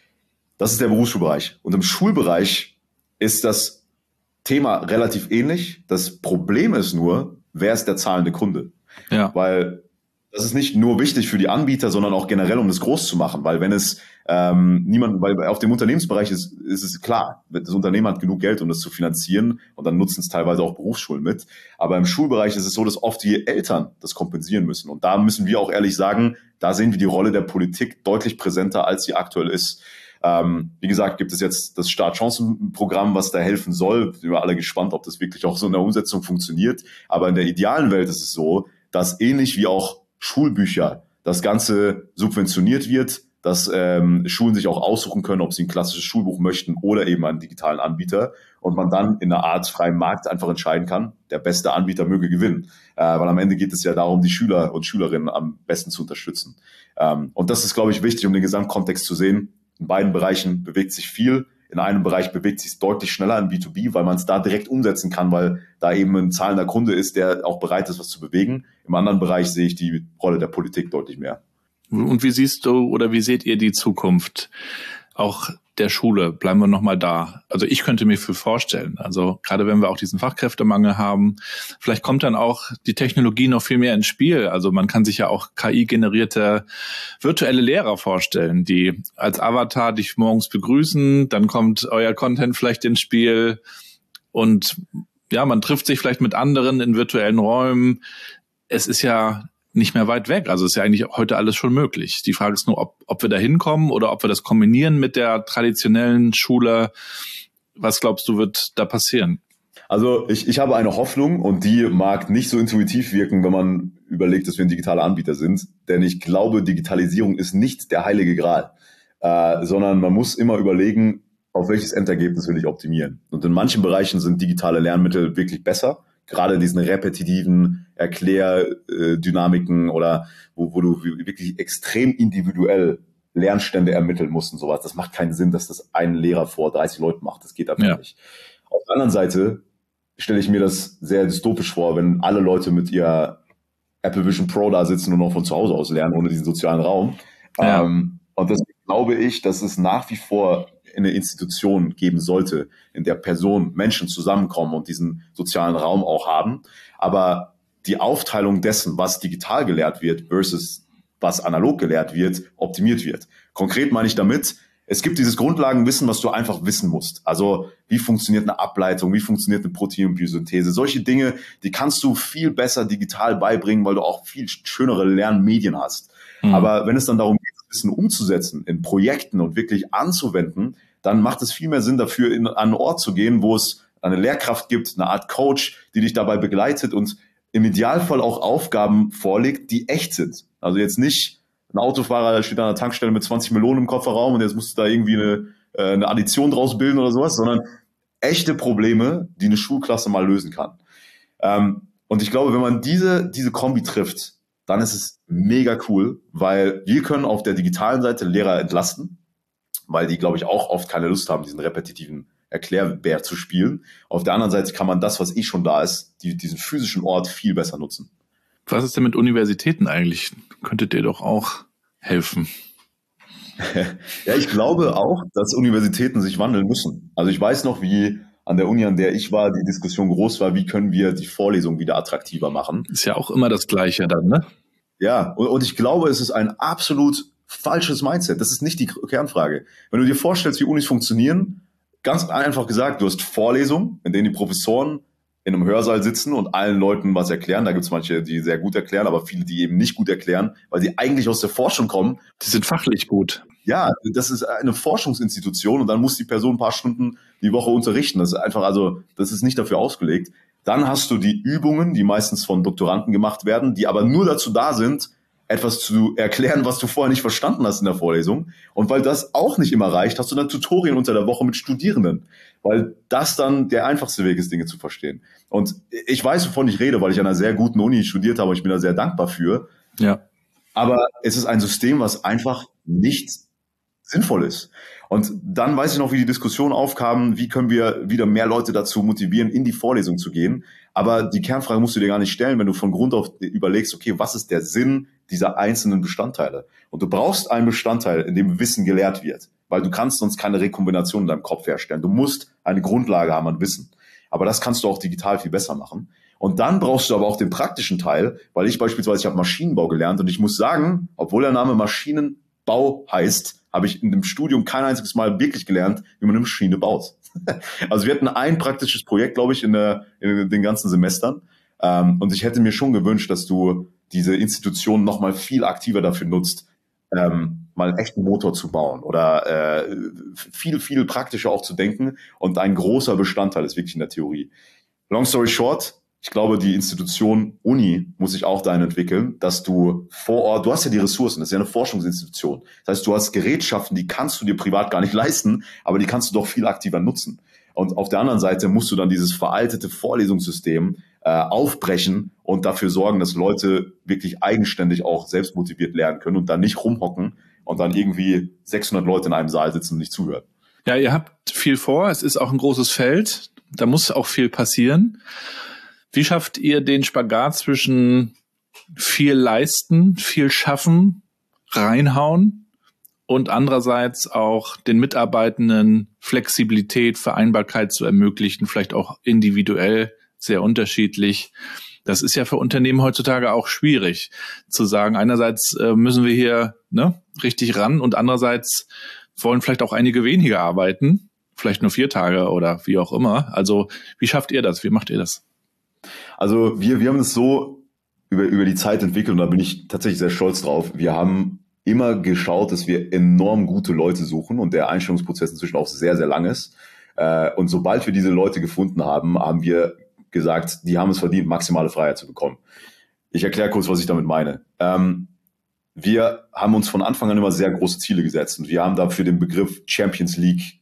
Das ist der Berufsschulbereich. Und im Schulbereich ist das Thema relativ ähnlich. Das Problem ist nur, wer ist der zahlende Kunde? Ja. Weil das ist nicht nur wichtig für die Anbieter, sondern auch generell, um das groß zu machen. Weil wenn es ähm, niemand, weil auf dem Unternehmensbereich ist, ist es klar, das Unternehmen hat genug Geld, um das zu finanzieren und dann nutzen es teilweise auch Berufsschulen mit. Aber im Schulbereich ist es so, dass oft die Eltern das kompensieren müssen. Und da müssen wir auch ehrlich sagen, da sehen wir die Rolle der Politik deutlich präsenter, als sie aktuell ist. Ähm, wie gesagt, gibt es jetzt das Startchancenprogramm, was da helfen soll. Wir sind alle gespannt, ob das wirklich auch so in der Umsetzung funktioniert. Aber in der idealen Welt ist es so, dass ähnlich wie auch Schulbücher das Ganze subventioniert wird, dass ähm, Schulen sich auch aussuchen können, ob sie ein klassisches Schulbuch möchten oder eben einen digitalen Anbieter und man dann in einer Art freien Markt einfach entscheiden kann, der beste Anbieter möge gewinnen. Äh, weil am Ende geht es ja darum, die Schüler und Schülerinnen am besten zu unterstützen. Ähm, und das ist, glaube ich, wichtig, um den Gesamtkontext zu sehen. In beiden Bereichen bewegt sich viel. In einem Bereich bewegt sich es deutlich schneller in B zwei B, weil man es da direkt umsetzen kann, weil da eben ein zahlender Kunde ist, der auch bereit ist, was zu bewegen. Im anderen Bereich sehe ich die Rolle der Politik deutlich mehr.
Und wie siehst du oder wie seht ihr die Zukunft auch der Schule? Bleiben wir nochmal da. Also ich könnte mir viel vorstellen. Also gerade wenn wir auch diesen Fachkräftemangel haben, vielleicht kommt dann auch die Technologie noch viel mehr ins Spiel. Also man kann sich ja auch K I-generierte virtuelle Lehrer vorstellen, die als Avatar dich morgens begrüßen. Dann kommt euer Content vielleicht ins Spiel und ja, man trifft sich vielleicht mit anderen in virtuellen Räumen. Es ist ja nicht mehr weit weg. Also ist ja eigentlich heute alles schon möglich. Die Frage ist nur, ob, ob wir da hinkommen oder ob wir das kombinieren mit der traditionellen Schule. Was glaubst du, wird da passieren?
Also ich, ich habe eine Hoffnung und die mag nicht so intuitiv wirken, wenn man überlegt, dass wir ein digitaler Anbieter sind. Denn ich glaube, Digitalisierung ist nicht der heilige Gral, äh, sondern man muss immer überlegen, auf welches Endergebnis will ich optimieren. Und in manchen Bereichen sind digitale Lernmittel wirklich besser. Gerade diesen repetitiven Erklärdynamiken oder wo, wo du wirklich extrem individuell Lernstände ermitteln musst und sowas. Das macht keinen Sinn, dass das ein Lehrer vor dreißig Leuten macht. Das geht einfach ja. nicht. Auf der anderen Seite stelle ich mir das sehr dystopisch vor, wenn alle Leute mit ihr Apple Vision Pro da sitzen und noch von zu Hause aus lernen, ohne diesen sozialen Raum. Ja. Ähm, und deswegen glaube ich, dass es nach wie vor eine Institution geben sollte, in der Personen, Menschen zusammenkommen und diesen sozialen Raum auch haben. Aber die Aufteilung dessen, was digital gelehrt wird versus was analog gelehrt wird, optimiert wird. Konkret meine ich damit, es gibt dieses Grundlagenwissen, was du einfach wissen musst. Also wie funktioniert eine Ableitung, wie funktioniert eine Proteinbiosynthese. Solche Dinge, die kannst du viel besser digital beibringen, weil du auch viel schönere Lernmedien hast. Mhm. Aber wenn es dann darum geht, das Wissen umzusetzen in Projekten und wirklich anzuwenden, dann macht es viel mehr Sinn, dafür in, an einen Ort zu gehen, wo es eine Lehrkraft gibt, eine Art Coach, die dich dabei begleitet und im Idealfall auch Aufgaben vorlegt, die echt sind. Also jetzt nicht ein Autofahrer, der steht an der Tankstelle mit zwanzig Melonen im Kofferraum und jetzt musst du da irgendwie eine, äh, eine Addition draus bilden oder sowas, sondern echte Probleme, die eine Schulklasse mal lösen kann. Ähm, und ich glaube, wenn man diese, diese Kombi trifft, dann ist es mega cool, weil wir können auf der digitalen Seite Lehrer entlasten, weil die, glaube ich, auch oft keine Lust haben, diesen repetitiven Erklärbär zu spielen. Auf der anderen Seite kann man das, was eh schon da ist, die, diesen physischen Ort viel besser nutzen.
Was ist denn mit Universitäten eigentlich? Könntet ihr doch auch helfen?
Ja, ich glaube auch, dass Universitäten sich wandeln müssen. Also ich weiß noch, wie an der Uni, an der ich war, die Diskussion groß war, wie können wir die Vorlesung wieder attraktiver machen.
Ist ja auch immer das Gleiche dann, ne?
Ja, und, und ich glaube, es ist ein absolut falsches Mindset. Das ist nicht die Kernfrage. Wenn du dir vorstellst, wie Unis funktionieren, ganz einfach gesagt, du hast Vorlesungen, in denen die Professoren in einem Hörsaal sitzen und allen Leuten was erklären. Da gibt es manche, die sehr gut erklären, aber viele, die eben nicht gut erklären, weil sie eigentlich aus der Forschung kommen.
Die sind fachlich gut.
Ja, das ist eine Forschungsinstitution und dann muss die Person ein paar Stunden die Woche unterrichten. Das ist einfach, also, das ist nicht dafür ausgelegt. Dann hast du die Übungen, die meistens von Doktoranden gemacht werden, die aber nur dazu da sind, etwas zu erklären, was du vorher nicht verstanden hast in der Vorlesung. Und weil das auch nicht immer reicht, hast du dann Tutorien unter der Woche mit Studierenden, weil das dann der einfachste Weg ist, Dinge zu verstehen. Und ich weiß, wovon ich rede, weil ich an einer sehr guten Uni studiert habe und ich bin da sehr dankbar für.
Ja.
Aber es ist ein System, was einfach nicht sinnvoll ist. Und dann weiß ich noch, wie die Diskussion aufkam, wie können wir wieder mehr Leute dazu motivieren, in die Vorlesung zu gehen. Aber die Kernfrage musst du dir gar nicht stellen, wenn du von Grund auf überlegst, okay, was ist der Sinn dieser einzelnen Bestandteile? Und du brauchst einen Bestandteil, in dem Wissen gelehrt wird, weil du kannst sonst keine Rekombination in deinem Kopf herstellen. Du musst eine Grundlage haben an Wissen. Aber das kannst du auch digital viel besser machen. Und dann brauchst du aber auch den praktischen Teil, weil ich beispielsweise, ich habe Maschinenbau gelernt und ich muss sagen, obwohl der Name Maschinenbau heißt, habe ich in dem Studium kein einziges Mal wirklich gelernt, wie man eine Maschine baut. Also wir hatten ein praktisches Projekt, glaube ich, in, der, in den ganzen Semestern. Und ich hätte mir schon gewünscht, dass du diese Institution noch mal viel aktiver dafür nutzt, ähm, mal einen echten Motor zu bauen oder äh, viel, viel praktischer auch zu denken. Und ein großer Bestandteil ist wirklich in der Theorie. Long story short, ich glaube, die Institution Uni muss sich auch dahin entwickeln, dass du vor Ort, du hast ja die Ressourcen, das ist ja eine Forschungsinstitution. Das heißt, du hast Gerätschaften, die kannst du dir privat gar nicht leisten, aber die kannst du doch viel aktiver nutzen. Und auf der anderen Seite musst du dann dieses veraltete Vorlesungssystem äh, aufbrechen und dafür sorgen, dass Leute wirklich eigenständig auch selbstmotiviert lernen können und dann nicht rumhocken und dann irgendwie sechshundert Leute in einem Saal sitzen und nicht zuhören.
Ja, ihr habt viel vor, es ist auch ein großes Feld, da muss auch viel passieren. Wie schafft ihr den Spagat zwischen viel leisten, viel schaffen, reinhauen und andererseits auch den Mitarbeitenden Flexibilität, Vereinbarkeit zu ermöglichen, vielleicht auch individuell sehr unterschiedlich? Das ist ja für Unternehmen heutzutage auch schwierig zu sagen. Einerseits äh, müssen wir hier ne, richtig ran und andererseits wollen vielleicht auch einige weniger arbeiten, vielleicht nur vier Tage oder wie auch immer. Also wie schafft ihr das? Wie macht ihr das?
Also wir, wir haben es so über, über die Zeit entwickelt und da bin ich tatsächlich sehr stolz drauf. Wir haben immer geschaut, dass wir enorm gute Leute suchen und der Einstellungsprozess inzwischen auch sehr, sehr lang ist. Und sobald wir diese Leute gefunden haben, haben wir gesagt, die haben es verdient, maximale Freiheit zu bekommen. Ich erkläre kurz, was ich damit meine. Wir haben uns von Anfang an immer sehr große Ziele gesetzt und wir haben dafür den Begriff Champions League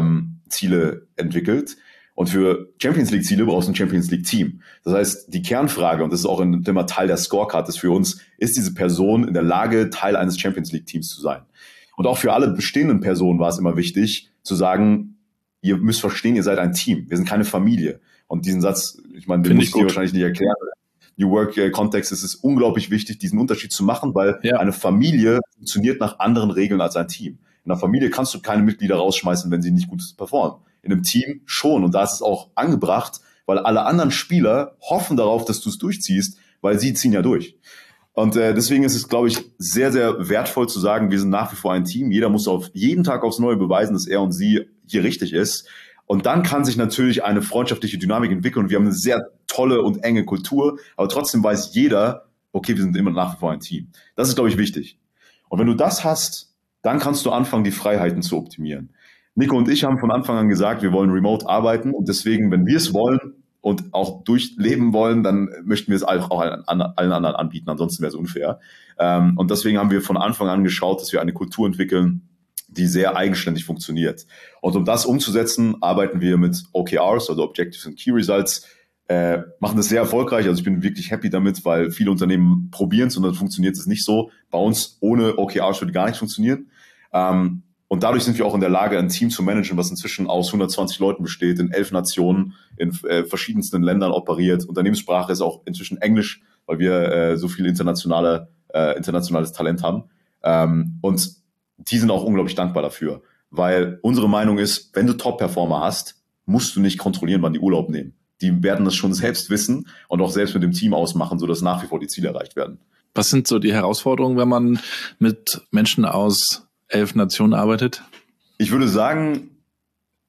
Ziele entwickelt. Und für Champions League Ziele brauchst du ein Champions League Team. Das heißt, die Kernfrage, und das ist auch immer Teil der Scorecard, ist für uns, ist diese Person in der Lage, Teil eines Champions League Teams zu sein? Und auch für alle bestehenden Personen war es immer wichtig, zu sagen, ihr müsst verstehen, ihr seid ein Team. Wir sind keine Familie. Und diesen Satz, ich meine, den muss ich dir wahrscheinlich nicht erklären. New Work-Kontext ist es unglaublich wichtig, diesen Unterschied zu machen, weil ja. eine Familie funktioniert nach anderen Regeln als ein Team. In einer Familie kannst du keine Mitglieder rausschmeißen, wenn sie nicht gut performen. In einem Team schon. Und da ist es auch angebracht, weil alle anderen Spieler hoffen darauf, dass du es durchziehst, weil sie ziehen ja durch. Und äh, deswegen ist es, glaube ich, sehr, sehr wertvoll zu sagen, wir sind nach wie vor ein Team. Jeder muss auf jeden Tag aufs Neue beweisen, dass er und sie hier richtig ist. Und dann kann sich natürlich eine freundschaftliche Dynamik entwickeln. Und wir haben eine sehr tolle und enge Kultur. Aber trotzdem weiß jeder, okay, wir sind immer nach wie vor ein Team. Das ist, glaube ich, wichtig. Und wenn du das hast, dann kannst du anfangen, die Freiheiten zu optimieren. Nico und ich haben von Anfang an gesagt, wir wollen remote arbeiten und deswegen, wenn wir es wollen und auch durchleben wollen, dann möchten wir es auch allen anderen anbieten, ansonsten wäre es unfair. Und deswegen haben wir von Anfang an geschaut, dass wir eine Kultur entwickeln, die sehr eigenständig funktioniert. Und um das umzusetzen, arbeiten wir mit O K Rs, also Objectives and Key Results, äh, machen das sehr erfolgreich. Also ich bin wirklich happy damit, weil viele Unternehmen probieren es und dann funktioniert es nicht so. Bei uns ohne O K Rs würde gar nicht funktionieren. Ähm, Und dadurch sind wir auch in der Lage, ein Team zu managen, was inzwischen aus hundertzwanzig Leuten besteht, in elf Nationen, in äh, verschiedensten Ländern operiert. Unternehmenssprache ist auch inzwischen Englisch, weil wir äh, so viel internationale, äh, internationales Talent haben. Ähm, und die sind auch unglaublich dankbar dafür, weil unsere Meinung ist, wenn du Top-Performer hast, musst du nicht kontrollieren, wann die Urlaub nehmen. Die werden das schon selbst wissen und auch selbst mit dem Team ausmachen, sodass nach wie vor die Ziele erreicht werden.
Was sind so die Herausforderungen, wenn man mit Menschen aus elf Nationen arbeitet?
Ich würde sagen,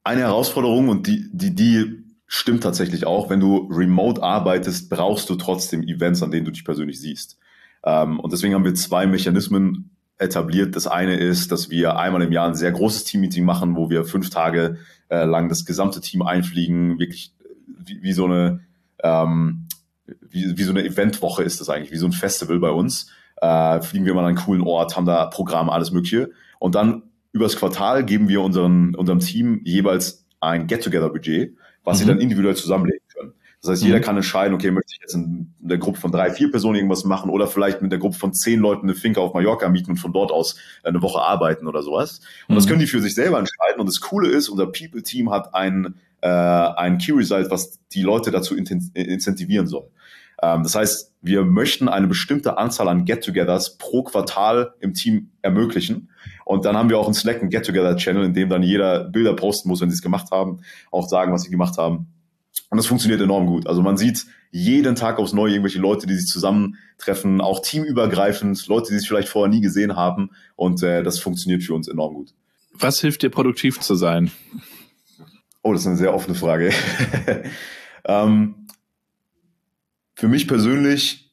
eine Herausforderung und die, die, die stimmt tatsächlich auch. Wenn du remote arbeitest, brauchst du trotzdem Events, an denen du dich persönlich siehst. Ähm, und deswegen haben wir zwei Mechanismen etabliert. Das eine ist, dass wir einmal im Jahr ein sehr großes Team-Meeting machen, wo wir fünf Tage äh, lang das gesamte Team einfliegen, wirklich wie, wie so eine ähm, wie, wie so eine Eventwoche ist das eigentlich, wie so ein Festival bei uns. Äh, fliegen wir mal an einen coolen Ort, haben da Programm, alles Mögliche. Und dann übers Quartal geben wir unseren, unserem Team jeweils ein Get-Together-Budget, was mhm. sie dann individuell zusammenlegen können. Das heißt, mhm. jeder kann entscheiden, okay, möchte ich jetzt in der Gruppe von drei, vier Personen irgendwas machen oder vielleicht mit der Gruppe von zehn Leuten eine Finca auf Mallorca mieten und von dort aus eine Woche arbeiten oder sowas. Und mhm. das können die für sich selber entscheiden. Und das Coole ist, unser People-Team hat ein, äh, ein Key-Result, was die Leute dazu incentivieren soll. Ähm, das heißt, wir möchten eine bestimmte Anzahl an Get-Togethers pro Quartal im Team ermöglichen. Und dann haben wir auch in Slack einen Get-Together-Channel, in dem dann jeder Bilder posten muss, wenn sie es gemacht haben, auch sagen, was sie gemacht haben. Und das funktioniert enorm gut. Also man sieht jeden Tag aufs Neue irgendwelche Leute, die sich zusammentreffen, auch teamübergreifend, Leute, die sich vielleicht vorher nie gesehen haben. Und äh, das funktioniert für uns enorm gut.
Was hilft dir, produktiv zu sein?
Oh, das ist eine sehr offene Frage. ähm, für mich persönlich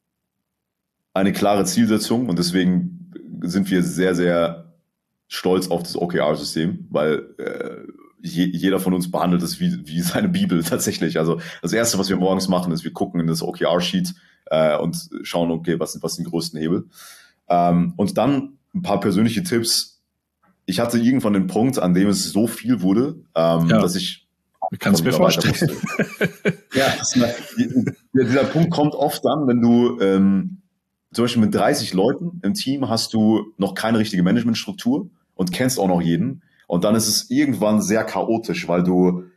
eine klare Zielsetzung. Und deswegen sind wir sehr, sehr stolz auf das O K R-System, weil äh, jeder von uns behandelt es wie, wie seine Bibel tatsächlich. Also das Erste, was wir morgens machen, ist, wir gucken in das O K R-Sheet äh, und schauen, okay, was sind, was sind die größten Hebel. Ähm, und dann ein paar persönliche Tipps. Ich hatte irgendwann den Punkt, an dem es so viel wurde, ähm, ja. dass ich...
Ich kann es mir vorstellen.
Ja, das, dieser Punkt kommt oft dann, wenn du ähm, zum Beispiel mit dreißig Leuten im Team hast du noch keine richtige Managementstruktur und kennst auch noch jeden. Und dann ist es irgendwann sehr chaotisch, weil du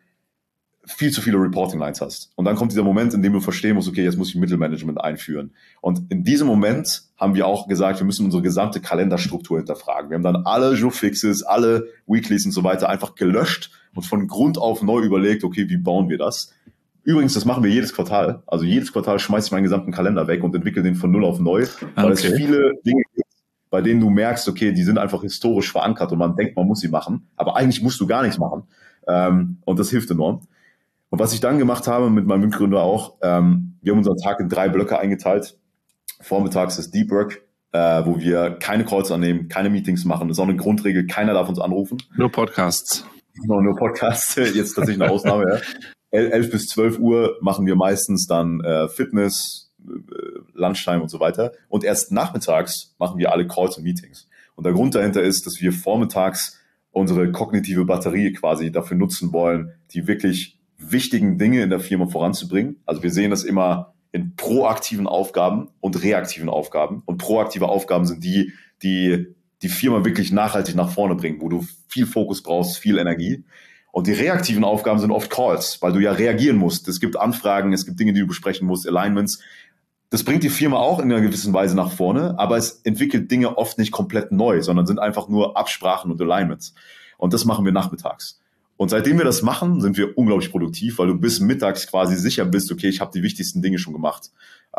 viel zu viele Reporting-Lines hast. Und dann kommt dieser Moment, in dem du verstehen musst, okay, jetzt muss ich Mittelmanagement einführen. Und in diesem Moment haben wir auch gesagt, wir müssen unsere gesamte Kalenderstruktur hinterfragen. Wir haben dann alle Jour-Fixes, alle Weeklies und so weiter einfach gelöscht und von Grund auf neu überlegt, okay, wie bauen wir das? Übrigens, das machen wir jedes Quartal. Also jedes Quartal schmeiße ich meinen gesamten Kalender weg und entwickle den von null auf neu, weil okay. es viele Dinge gibt, bei denen du merkst, okay, die sind einfach historisch verankert und man denkt, man muss sie machen, aber eigentlich musst du gar nichts machen. Ähm, und das hilft enorm. Und was ich dann gemacht habe mit meinem Mitgründer auch, ähm, wir haben unseren Tag in drei Blöcke eingeteilt. Vormittags ist Deep Work, äh, wo wir keine Calls annehmen, keine Meetings machen. Das ist auch eine Grundregel, keiner darf uns anrufen.
Nur Podcasts.
No, nur Podcasts, jetzt tatsächlich eine Ausnahme. Ja. elf bis zwölf Uhr machen wir meistens dann äh, Fitness, äh, Lunchtime und so weiter. Und erst nachmittags machen wir alle Calls und Meetings. Und der Grund dahinter ist, dass wir vormittags unsere kognitive Batterie quasi dafür nutzen wollen, die wirklich wichtigen Dinge in der Firma voranzubringen. Also wir sehen das immer in proaktiven Aufgaben und reaktiven Aufgaben. Und proaktive Aufgaben sind die, die die Firma wirklich nachhaltig nach vorne bringen, wo du viel Fokus brauchst, viel Energie. Und die reaktiven Aufgaben sind oft Calls, weil du ja reagieren musst. Es gibt Anfragen, es gibt Dinge, die du besprechen musst, Alignments. Das bringt die Firma auch in einer gewissen Weise nach vorne, aber es entwickelt Dinge oft nicht komplett neu, sondern sind einfach nur Absprachen und Alignments. Und das machen wir nachmittags. Und seitdem wir das machen, sind wir unglaublich produktiv, weil du bis mittags quasi sicher bist, okay, ich habe die wichtigsten Dinge schon gemacht.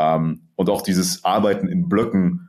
Und auch dieses Arbeiten in Blöcken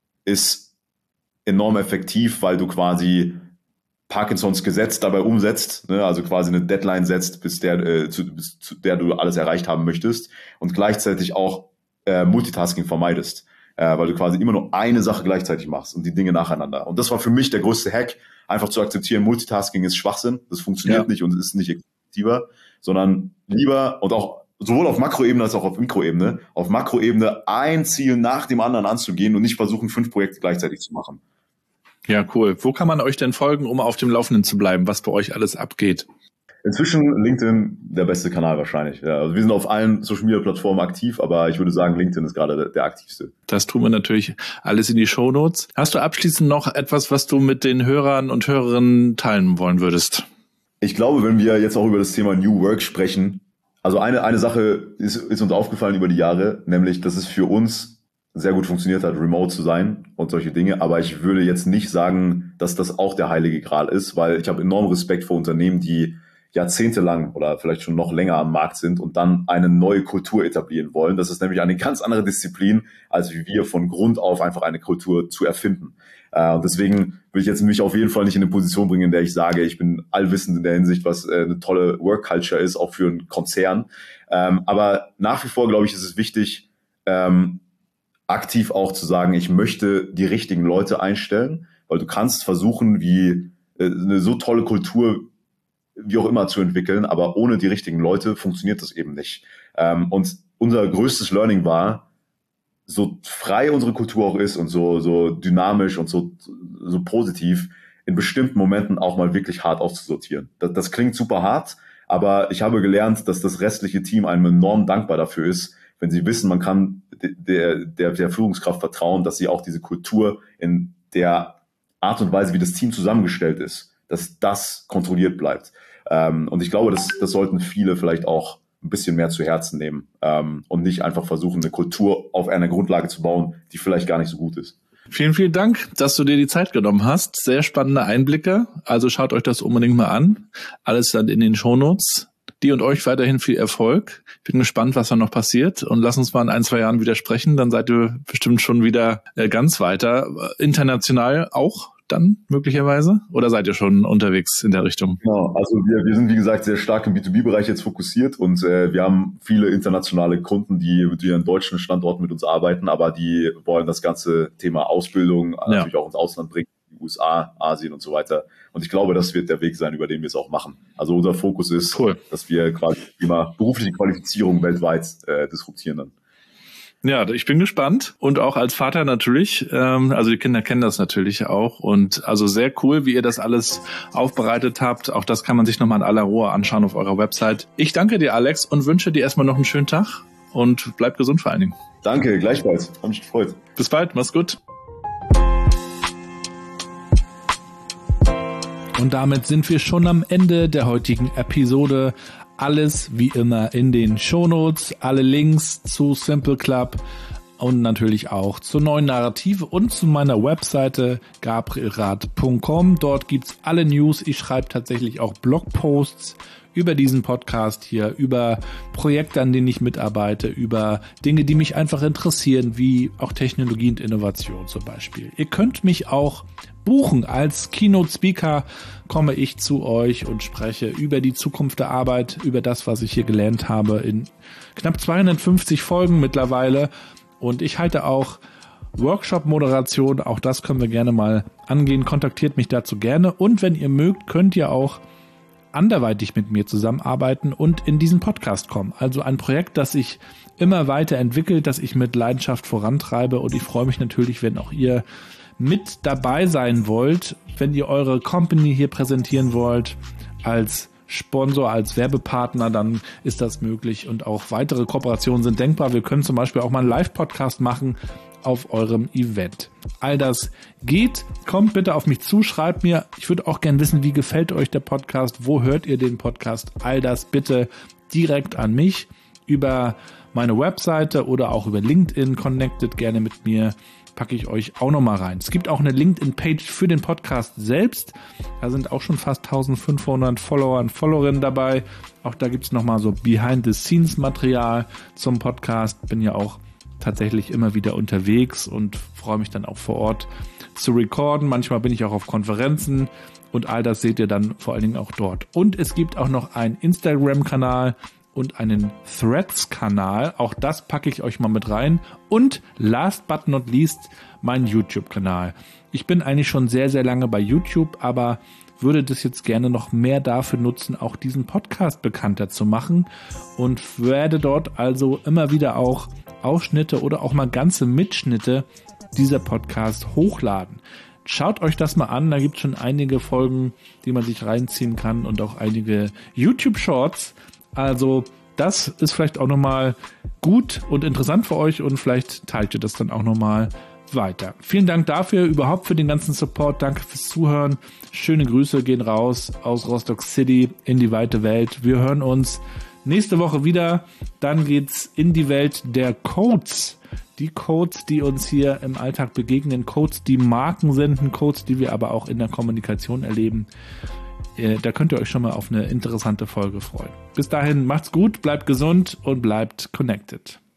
ist enorm effektiv, weil du quasi Parkinsons Gesetz dabei umsetzt, ne? Also quasi eine Deadline setzt, bis der, äh, zu, bis zu der du alles erreicht haben möchtest und gleichzeitig auch äh, Multitasking vermeidest, äh, weil du quasi immer nur eine Sache gleichzeitig machst und die Dinge nacheinander. Und das war für mich der größte Hack, einfach zu akzeptieren, Multitasking ist Schwachsinn, das funktioniert ja. nicht und ist nicht effektiver, sondern lieber und auch sowohl auf Makroebene als auch auf Mikroebene, auf Makroebene ein Ziel nach dem anderen anzugehen und nicht versuchen, fünf Projekte gleichzeitig zu machen.
Ja, cool. Wo kann man euch denn folgen, um auf dem Laufenden zu bleiben, was bei euch alles abgeht?
Inzwischen LinkedIn der beste Kanal wahrscheinlich. Ja, also wir sind auf allen Social-Media-Plattformen aktiv, aber ich würde sagen, LinkedIn ist gerade der, der aktivste.
Das tun wir natürlich alles in die Shownotes. Hast du abschließend noch etwas, was du mit den Hörern und Hörerinnen teilen wollen würdest?
Ich glaube, wenn wir jetzt auch über das Thema New Work sprechen, also eine, eine Sache ist, ist uns aufgefallen über die Jahre, nämlich, dass es für uns sehr gut funktioniert hat, remote zu sein und solche Dinge. Aber ich würde jetzt nicht sagen, dass das auch der heilige Gral ist, weil ich habe enormen Respekt vor Unternehmen, die jahrzehntelang oder vielleicht schon noch länger am Markt sind und dann eine neue Kultur etablieren wollen. Das ist nämlich eine ganz andere Disziplin, als wie wir von Grund auf einfach eine Kultur zu erfinden. Äh, und deswegen will ich jetzt mich auf jeden Fall nicht in eine Position bringen, in der ich sage, ich bin allwissend in der Hinsicht, was äh, eine tolle Work Culture ist, auch für einen Konzern. Ähm, aber nach wie vor, glaube ich, ist es wichtig, ähm, aktiv auch zu sagen, ich möchte die richtigen Leute einstellen, weil du kannst versuchen, wie äh, eine so tolle Kultur wie auch immer zu entwickeln, aber ohne die richtigen Leute funktioniert das eben nicht. Ähm, und unser größtes Learning war, so frei unsere Kultur auch ist und so, so dynamisch und so, so positiv, in bestimmten Momenten auch mal wirklich hart auszusortieren. Das, das klingt super hart, aber ich habe gelernt, dass das restliche Team einem enorm dankbar dafür ist, wenn sie wissen, man kann der, der, der Führungskraft vertrauen, dass sie auch diese Kultur in der Art und Weise, wie das Team zusammengestellt ist, dass das kontrolliert bleibt. Ähm, und ich glaube, das, das sollten viele vielleicht auch ein bisschen mehr zu Herzen nehmen ähm, und nicht einfach versuchen, eine Kultur auf einer Grundlage zu bauen, die vielleicht gar nicht so gut ist.
Vielen, vielen Dank, dass du dir die Zeit genommen hast. Sehr spannende Einblicke. Also schaut euch das unbedingt mal an. Alles dann in den Shownotes. Dir und euch weiterhin viel Erfolg. Ich bin gespannt, was da noch passiert. Und lass uns mal in ein, zwei Jahren wieder sprechen. Dann seid ihr bestimmt schon wieder äh, ganz weiter. International auch dann möglicherweise? Oder seid ihr schon unterwegs in der Richtung?
Genau, also wir, wir sind, wie gesagt, sehr stark im B zwei B-Bereich jetzt fokussiert und äh, wir haben viele internationale Kunden, die mit ihren deutschen Standorten mit uns arbeiten, aber die wollen das ganze Thema Ausbildung ja. natürlich auch ins Ausland bringen, die U S A, Asien und so weiter. Und ich glaube, das wird der Weg sein, über den wir es auch machen. Also unser Fokus ist, cool. dass wir quasi immer berufliche Qualifizierung weltweit äh, disruptieren dann.
Ja, ich bin gespannt und auch als Vater natürlich, ähm, also die Kinder kennen das natürlich auch und also sehr cool, wie ihr das alles aufbereitet habt. Auch das kann man sich nochmal in aller Ruhe anschauen auf eurer Website. Ich danke dir, Alex, und wünsche dir erstmal noch einen schönen Tag und bleib gesund vor allen Dingen.
Danke, gleichfalls. Hat mich gefreut.
Bis bald, mach's gut. Und damit sind wir schon am Ende der heutigen Episode. Alles wie immer in den Shownotes, alle Links zu Simple Club und natürlich auch zur neuen Narrative und zu meiner Webseite gabrielrath punkt com. Dort gibt's alle News. Ich schreibe tatsächlich auch Blogposts über diesen Podcast hier, über Projekte, an denen ich mitarbeite, über Dinge, die mich einfach interessieren, wie auch Technologie und Innovation zum Beispiel. Ihr könnt mich auch buchen. Als Keynote-Speaker komme ich zu euch und spreche über die Zukunft der Arbeit, über das, was ich hier gelernt habe in knapp zweihundertfünfzig Folgen mittlerweile. Und ich halte auch Workshop-Moderation, auch das können wir gerne mal angehen. Kontaktiert mich dazu gerne. Und wenn ihr mögt, könnt ihr auch anderweitig mit mir zusammenarbeiten und in diesen Podcast kommen. Also ein Projekt, das sich immer weiter entwickelt, das ich mit Leidenschaft vorantreibe. Und ich freue mich natürlich, wenn auch ihr mit dabei sein wollt, wenn ihr eure Company hier präsentieren wollt als Sponsor, als Werbepartner, dann ist das möglich und auch weitere Kooperationen sind denkbar. Wir können zum Beispiel auch mal einen Live-Podcast machen auf eurem Event. All das geht. Kommt bitte auf mich zu, schreibt mir. Ich würde auch gerne wissen, wie gefällt euch der Podcast? Wo hört ihr den Podcast? All das bitte direkt an mich über meine Webseite oder auch über LinkedIn. Connectet gerne mit mir. Packe ich euch auch nochmal rein. Es gibt auch eine LinkedIn-Page für den Podcast selbst. Da sind auch schon fast eintausendfünfhundert Follower und Followerinnen dabei. Auch da gibt es nochmal so Behind-the-Scenes-Material zum Podcast. Bin ja auch tatsächlich immer wieder unterwegs und freue mich dann auch vor Ort zu recorden. Manchmal bin ich auch auf Konferenzen und all das seht ihr dann vor allen Dingen auch dort. Und es gibt auch noch einen Instagram-Kanal und einen Threads-Kanal. Auch das packe ich euch mal mit rein. Und last but not least mein YouTube-Kanal. Ich bin eigentlich schon sehr, sehr lange bei YouTube, aber würde das jetzt gerne noch mehr dafür nutzen, auch diesen Podcast bekannter zu machen und werde dort also immer wieder auch Ausschnitte oder auch mal ganze Mitschnitte dieser Podcast hochladen. Schaut euch das mal an, da gibt es schon einige Folgen, die man sich reinziehen kann und auch einige YouTube-Shorts. Also das ist vielleicht auch nochmal gut und interessant für euch und vielleicht teilt ihr das dann auch nochmal weiter. Vielen Dank dafür, überhaupt für den ganzen Support. Danke fürs Zuhören. Schöne Grüße gehen raus aus Rostock City in die weite Welt. Wir hören uns nächste Woche wieder. Dann geht's in die Welt der Codes. Die Codes, die uns hier im Alltag begegnen. Codes, die Marken senden. Codes, die wir aber auch in der Kommunikation erleben. Äh, da könnt ihr euch schon mal auf eine interessante Folge freuen. Bis dahin, macht's gut, bleibt gesund und bleibt connected.